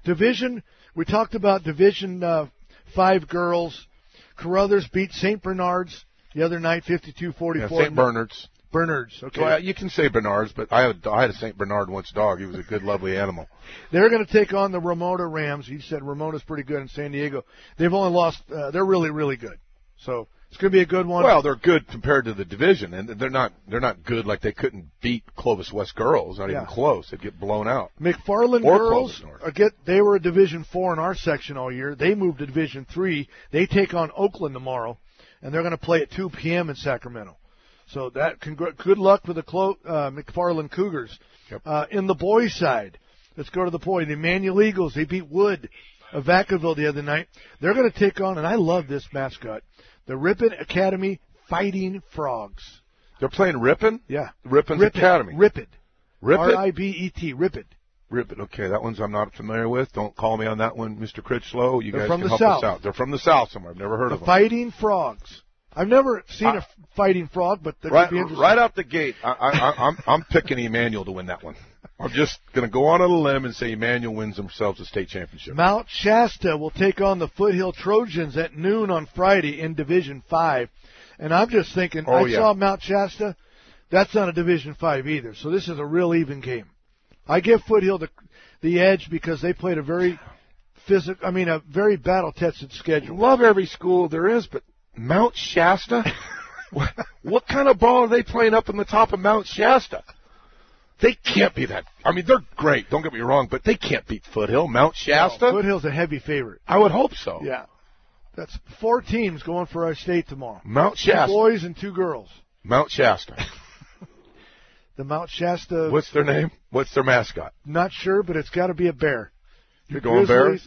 We talked about Division 5 girls. Carruthers beat St. Bernard's the other night, 52-44. Yeah, St. Bernard's. Okay. Well, you can say Bernard's, but I had a St. Bernard once dog. He was a good, lovely animal. They're going to take on the Ramona Rams. You said Ramona's pretty good in San Diego. They've only lost. They're really, really good. So it's going to be a good one. Well, they're good compared to the division, and they're not good like they couldn't beat Clovis West girls. Not even close. They'd get blown out. McFarland girls, they were a Division 4 in our section all year. They moved to Division 3. They take on Oakland tomorrow, and they're going to play at 2 p.m. in Sacramento. So good luck with the McFarland Cougars. Yep. In the boys' side, let's go to the boys. The Emmanuel Eagles, they beat Wood of Vacaville the other night. They're going to take on, and I love this mascot, the Ripon Academy Fighting Frogs. They're playing Ripon? Yeah. Ripon's Academy. Ripon. Ripon? R-I-B-E-T. Ripon. Ripon. Okay, that one's I'm not familiar with. Don't call me on that one, Mr. Critchlow. You They're guys from can the help South. us out. They're from the South somewhere. I've never heard of them. Fighting Frogs. I've never seen a fighting frog, but that could be interesting. Right out the gate, I'm picking Emmanuel to win that one. I'm just going to go on a limb and say Emmanuel wins themselves a state championship. Mount Shasta will take on the Foothill Trojans at noon on Friday in Division 5. And I'm just thinking, I saw Mount Shasta. That's not a Division 5 either. So this is a real even game. I give Foothill the edge because they played a very very battle-tested schedule. Love every school there is, but Mount Shasta? What kind of ball are they playing up on the top of Mount Shasta? They can't be that. I mean, they're great. Don't get me wrong, but they can't beat Foothill. Mount Shasta? No, Foothill's a heavy favorite. I would hope so. Yeah. That's 4 teams going for our state tomorrow. Mount Shasta. 2 boys and 2 girls. Mount Shasta. The Mount Shasta. What's their name? What's their mascot? Not sure, but it's got to be a bear. You're going Bears?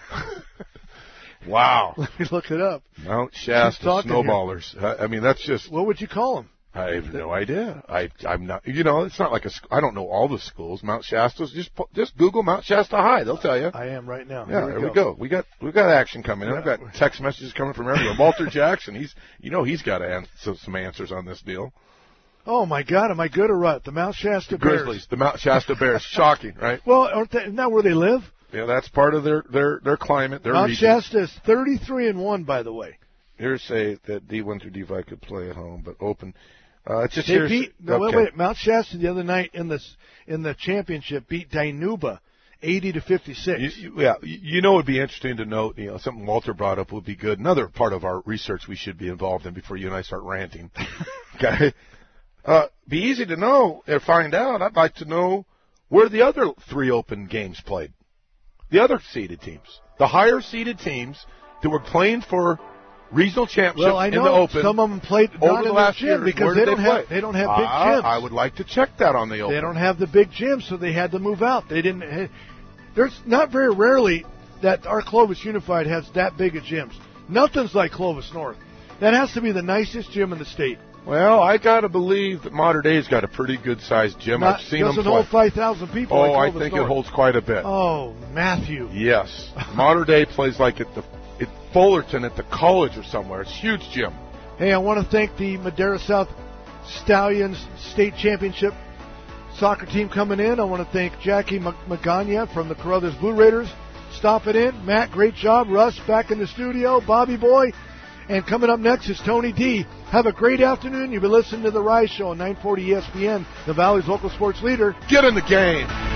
Wow. Let me look it up. Mount Shasta Snowballers. I mean, that's just... What would you call them? I have no idea. I'm not... it's not like I don't know all the schools. Mount Shasta's... Just Google Mount Shasta High. They'll tell you. I am right now. Yeah, there we go. We've got action coming in. I've got text messages coming from everywhere. Walter Jackson, he's got some answers on this deal. Oh, my God. Am I good or what? The Mount Shasta Bears. Grizzlies. The Mount Shasta Bears. Shocking, right? Well, isn't that where they live? Yeah, that's part of their climate, their Mount region. Shasta is 33-1, by the way. Here's say that D1 through D5 could play at home, but open. It's just they beat. No, wait. Mount Shasta the other night in the championship beat Dinuba 80-56. It would be interesting to note. Something Walter brought up would be good. Another part of our research we should be involved in before you and I start ranting. Okay. Be easy to know or find out. I'd like to know where the other 3 open games played. The other seeded teams. The higher seeded teams that were playing for regional championship I know in the open. Some of them played over the last gym year because they don't have big gyms. I would like to check that on the open. They don't have the big gyms, so they had to move out. They didn't. There's not very rarely that our Clovis Unified has that big of gyms. Nothing's like Clovis North. That has to be the nicest gym in the state. Well, I got to believe that Mater Dei's got a pretty good-sized gym. I've seen them play. Doesn't hold 5,000 people. Oh, like I think North. it holds quite a bit. Oh, Matthew. Yes. Mater Dei plays like at Fullerton at the college or somewhere. It's a huge gym. Hey, I want to thank the Madera South Stallions State Championship soccer team coming in. I want to thank Jackie Magana from the Carruthers Blue Raiders stopping in. Matt, great job. Russ, back in the studio. Bobby Boy. And coming up next is Tony D. Have a great afternoon. You've been listening to The Rise Show on 940 ESPN, the Valley's local sports leader. Get in the game.